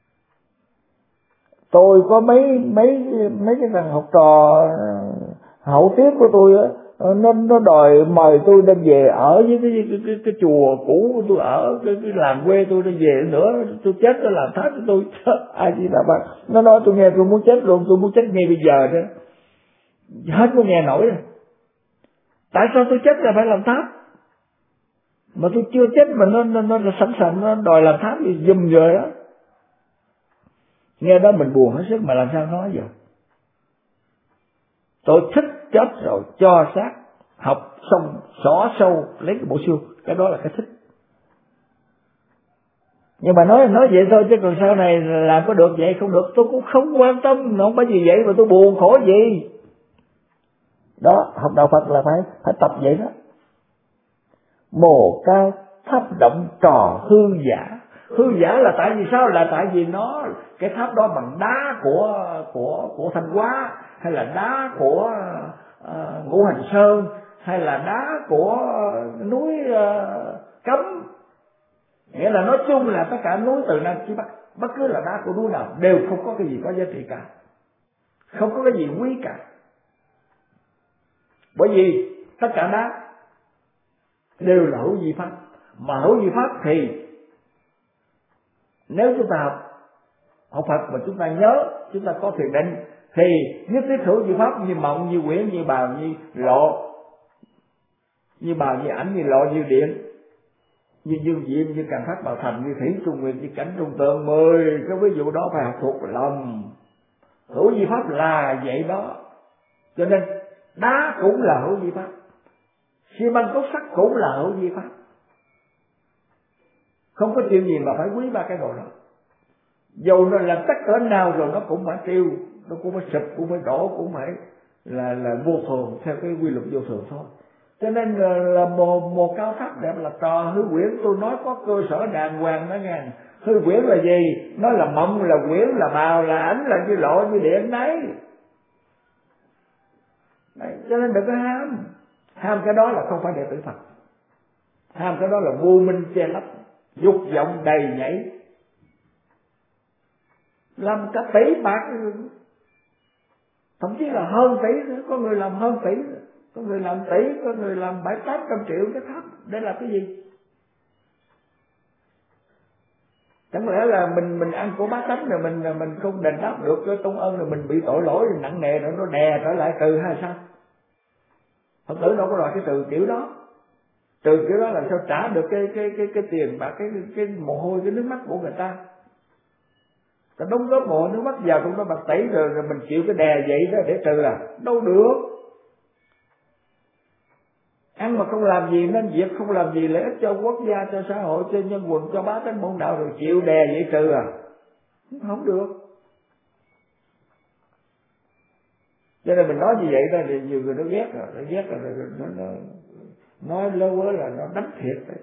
Tôi có mấy mấy mấy cái thằng học trò hậu tiết của tôi á, nó nó đòi mời tôi đem về ở với cái cái, cái, cái chùa cũ của tôi ở cái, cái làng quê tôi đem về nữa, tôi chết tôi làm tháp cho tôi. Ai chỉ là bạn nó nói tôi nghe tôi muốn chết luôn, tôi muốn chết ngay bây giờ đó, hết có nghe nổi rồi. Tại sao tôi chết là phải làm tháp? Mà tôi chưa chết mà nó nó nó sẵn sàng nó đòi làm tháp thì giùm rồi đó. Nghe đó mình buồn hết sức mà làm sao nói giờ. Tôi thích chết rồi cho xác học xong xỏ sâu lấy cái bộ xương, cái đó là cái thích. Nhưng mà nói nói vậy thôi chứ còn sau này làm có được vậy không được tôi cũng không quan tâm, không phải vì vậy mà tôi buồn khổ gì. Đó, học đạo Phật là phải phải tập vậy đó. Mồ cao tháp động trò hư giả. Hư giả là tại vì sao? Là tại vì nó cái tháp đó bằng đá của của của Thanh Hóa, hay là đá của uh, Ngũ Hành Sơn, hay là đá của núi uh, Cấm. Nghĩa là nói chung là tất cả núi từ Nam chí Bắc, bất cứ là đá của núi nào đều không có cái gì có giá trị cả, không có cái gì quý cả. Bởi vì tất cả đá đều là hữu vi pháp, mà hữu vi pháp thì nếu chúng ta học, học Phật mà chúng ta nhớ, chúng ta có thiền định thì nhất thiết hữu vi pháp như mộng, như quyển, như bào, như lộ, như bào, như ảnh, như lộ, như điện, như dương diệm, như càn phát bào thành, như thủy trung nguyệt, như cảnh trung tượng. Mười cái ví dụ đó phải học thuộc lòng. Hữu vi pháp là vậy đó. Cho nên đá cũng là hữu vi pháp, xi măng cốt sắt cũng là hữu vi pháp. Không có chuyện gì mà phải quý ba cái đồ đó. Dù nó làm tất cỡ nào rồi nó cũng phải tiêu, nó cũng phải sụp, cũng phải đổ, cũng phải là là vô thường, theo cái quy luật vô thường thôi. Cho nên là, là mồ, mồ cao tháp đẹp là trò hư quyển. Tôi nói có cơ sở đàng hoàng đó nghe. Hư quyển là gì? Nó là mộng, là quyển, là bào, là ảnh, là như lộ, như điện đấy. Đấy, cho nên đừng có ham. Ham cái đó là không phải đệ tử Phật. Ham cái đó là vô minh che lấp, dục vọng đầy nhảy, làm cả tỷ bạc, thậm chí là hơn tỷ nữa. Có người làm hơn tỷ nữa. Có người làm tỷ, có người làm bảy tám trăm triệu cái tháp. Để là cái gì? Chẳng lẽ là mình mình ăn của bá tánh rồi mình mình không đền đáp được cái công ơn rồi mình bị tội lỗi rồi nặng nề rồi nó đè trở lại trừ hay sao? Phật tử đâu có đòi cái trừ kiểu đó. Trừ kiểu đó làm sao trả được cái cái cái cái tiền và cái cái mồ hôi, cái nước mắt của người ta. Ta đóng góp mồ nước mắt vào trong đó bạc tỷ rồi, rồi mình chịu cái đè vậy đó để trừ à? Đâu được. Ăn mà không làm gì nên việc, không làm gì lợi ích cho quốc gia, cho xã hội, cho nhân quần, cho bá tánh môn đạo rồi chịu đè vậy trừ à? Không được. Cho nên mình nói như vậy đó thì nhiều người nó ghét rồi, nó ghét rồi, nó, nó nói lơ quớ là nó đánh thiệt đấy.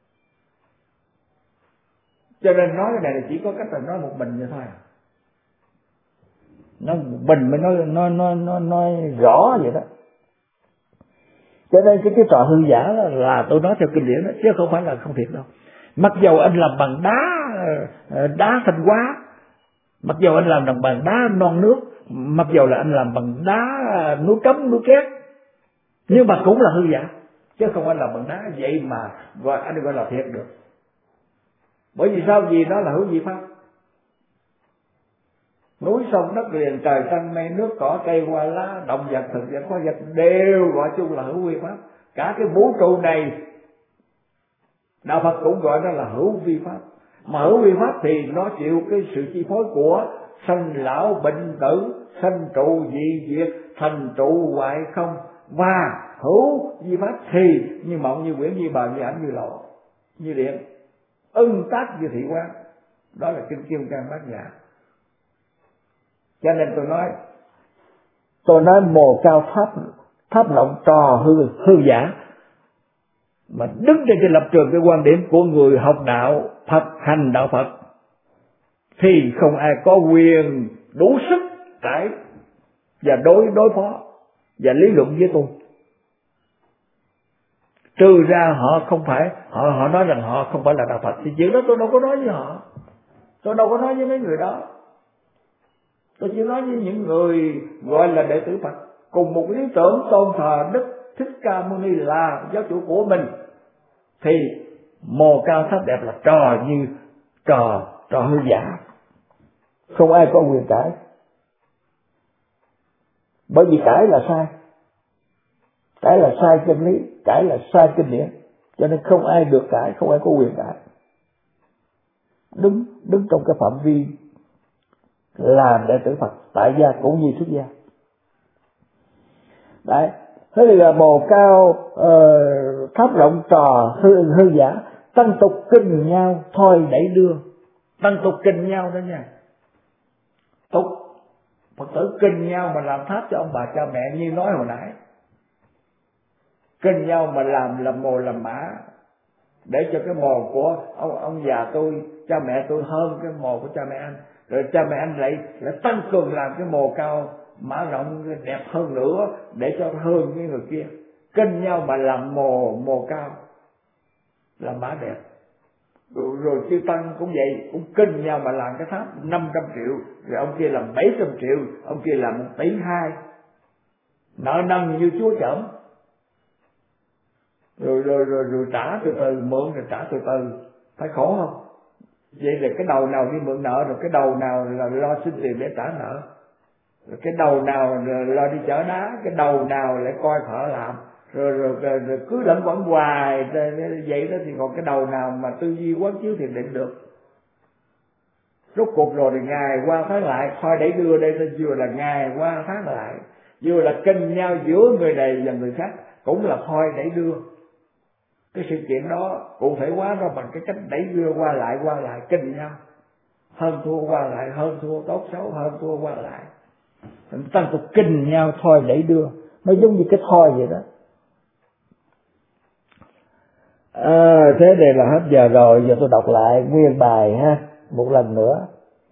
Cho nên nói cái này là chỉ có cách là nói một mình vậy thôi. Nói một mình mới nói nói nói nói, nói rõ vậy đó. Cho nên cái cái trò hư giả đó là tôi nói theo kinh điển đó, chứ không phải là không thiệt đâu. Mặc dầu anh làm bằng đá đá Thanh Hóa, mặc dầu anh làm bằng bằng đá non nước, mặc dầu là anh làm bằng đá núi Cấm, núi Két, nhưng mà cũng là hư giả, chứ không phải làm bằng đá vậy mà gọi anh gọi là thiệt được. Bởi vì sao? Vì nó là hữu vi pháp. Núi sông đất liền, trời xanh mây nước, cỏ cây hoa lá, động vật thực vật hóa vật đều gọi chung là hữu vi pháp. Cả cái vũ trụ này đạo Phật cũng gọi nó là hữu vi pháp. Mà hữu vi pháp thì nó chịu cái sự chi phối của sanh lão bệnh tử, sanh trụ dị diệt, thành trụ hoại không. Và hữu vi pháp thì như mộng, như quyển, như bào, như ảnh, như lộ, như điện, ưng tác như thị quan. Đó là kinh Kim Cang Bát Nhã. Cho nên tôi nói tôi nói mồ cao tháp tháp lộng trò hư hư giả, mà đứng trên cái lập trường, cái quan điểm của người học đạo Phật, hành đạo Phật, thì không ai có quyền đủ sức cãi và đối đối phó và lý luận với tôi. Trừ ra họ không phải họ họ nói rằng họ không phải là đạo Phật, thì chuyện đó tôi đâu có nói với họ. Tôi đâu có nói với mấy người đó. Tôi chỉ nói với những người gọi là đệ tử Phật, cùng một lý tưởng tôn thờ Đức Thích Ca Mâu Ni là giáo chủ của mình, thì mồ cao tháp đẹp là trò như trò trò hư giả, không ai có quyền cãi. Bởi vì cãi là sai, cãi là sai chân lý, cãi là sai kinh điển, cho nên không ai được cãi, không ai có quyền cãi. Đứng đứng trong cái phạm vi làm đệ tử Phật, tại gia cũng như xuất gia. Đấy, thế thì là bồ cao uh, pháp rộng trò hư hư giả, tăng tục kinh nhau thôi đẩy đưa. Tăng tục kinh nhau đó nha. Tục Phật tử kinh nhau mà làm tháp cho ông bà cha mẹ như nói hồi nãy. Kinh nhau mà làm làm mồ làm mã, để cho cái mồ của ông ông già tôi, cha mẹ tôi hơn cái mồ của cha mẹ anh, rồi cha mẹ anh lại lại tăng cường làm cái mồ cao mã rộng đẹp hơn nữa để cho hơn cái người kia. Kinh nhau mà làm mồ mồ cao, làm mã đẹp. Rồi, rồi chư tăng cũng vậy, cũng kinh nhau mà làm cái tháp năm trăm triệu, rồi ông kia làm bảy trăm triệu, ông kia làm một tỷ hai, nợ nần như chúa chởm. Rồi, rồi rồi rồi trả từ từ, mượn rồi trả từ từ, phải khổ không? Vậy là cái đầu nào đi mượn nợ, rồi cái đầu nào là lo xin tiền để trả nợ, rồi cái đầu nào là lo đi chở đá, cái đầu nào lại coi thợ làm, rồi rồi, rồi, rồi cứ lẫn quẩn hoài vậy đó, thì còn cái đầu nào mà tư duy quán chiếu thiền định được. Rốt cuộc rồi thì ngày qua tháng lại, thôi đẩy đưa đây ta vừa là ngày qua tháng lại, vừa là kinh nhau giữa người này và người khác, cũng là thôi đẩy đưa. Cái sự kiện đó cụ thể hóa ra bằng cái cách đẩy đưa qua lại qua lại kinh nhau, hơn thua qua lại, hơn thua tốt xấu, hơn thua qua lại, tăng tục kinh nhau thôi đẩy đưa. Nó giống như cái thôi vậy đó. À, thế này là hết giờ rồi, giờ tôi đọc lại nguyên bài ha, một lần nữa.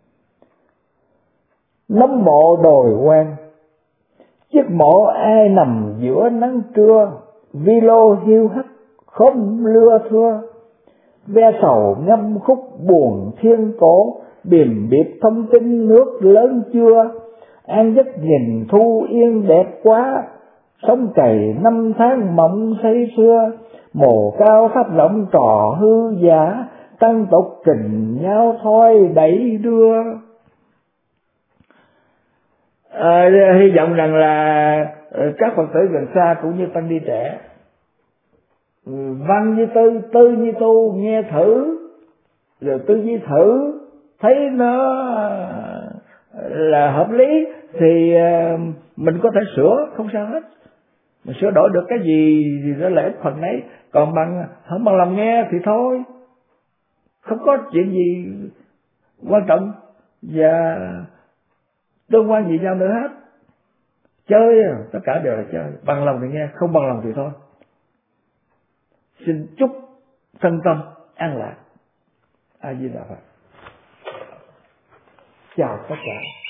Nấm mộ đồi quan, chiếc mộ ai nằm giữa nắng trưa, vi lô hiu hắt không lưa thưa, ve sầu ngâm khúc buồn thiên cổ, điềm điệp thông tin nước lớn chưa, an giấc nhìn thu yên đẹp quá, sống cày năm tháng mộng say xưa, mồ cao pháp rộng trò hư giả, tăng tục trình nhau thôi đẩy đưa. À, hy vọng rằng là các Phật tử gần xa cũng như tăng ni trẻ, văn như tư, tư như tu, nghe thử rồi tư duy thử, thấy nó là hợp lý thì mình có thể sửa, không sao hết. Mình sửa đổi được cái gì thì nó lợi ích phần ấy, còn bằng không bằng lòng nghe thì thôi, không có chuyện gì quan trọng và tương quan gì nhau nữa hết. Chơi, tất cả đều là chơi, bằng lòng thì nghe, không bằng lòng thì thôi. Xin chúc thân tâm an lạc. A Di Đà Phật. Chào tất cả.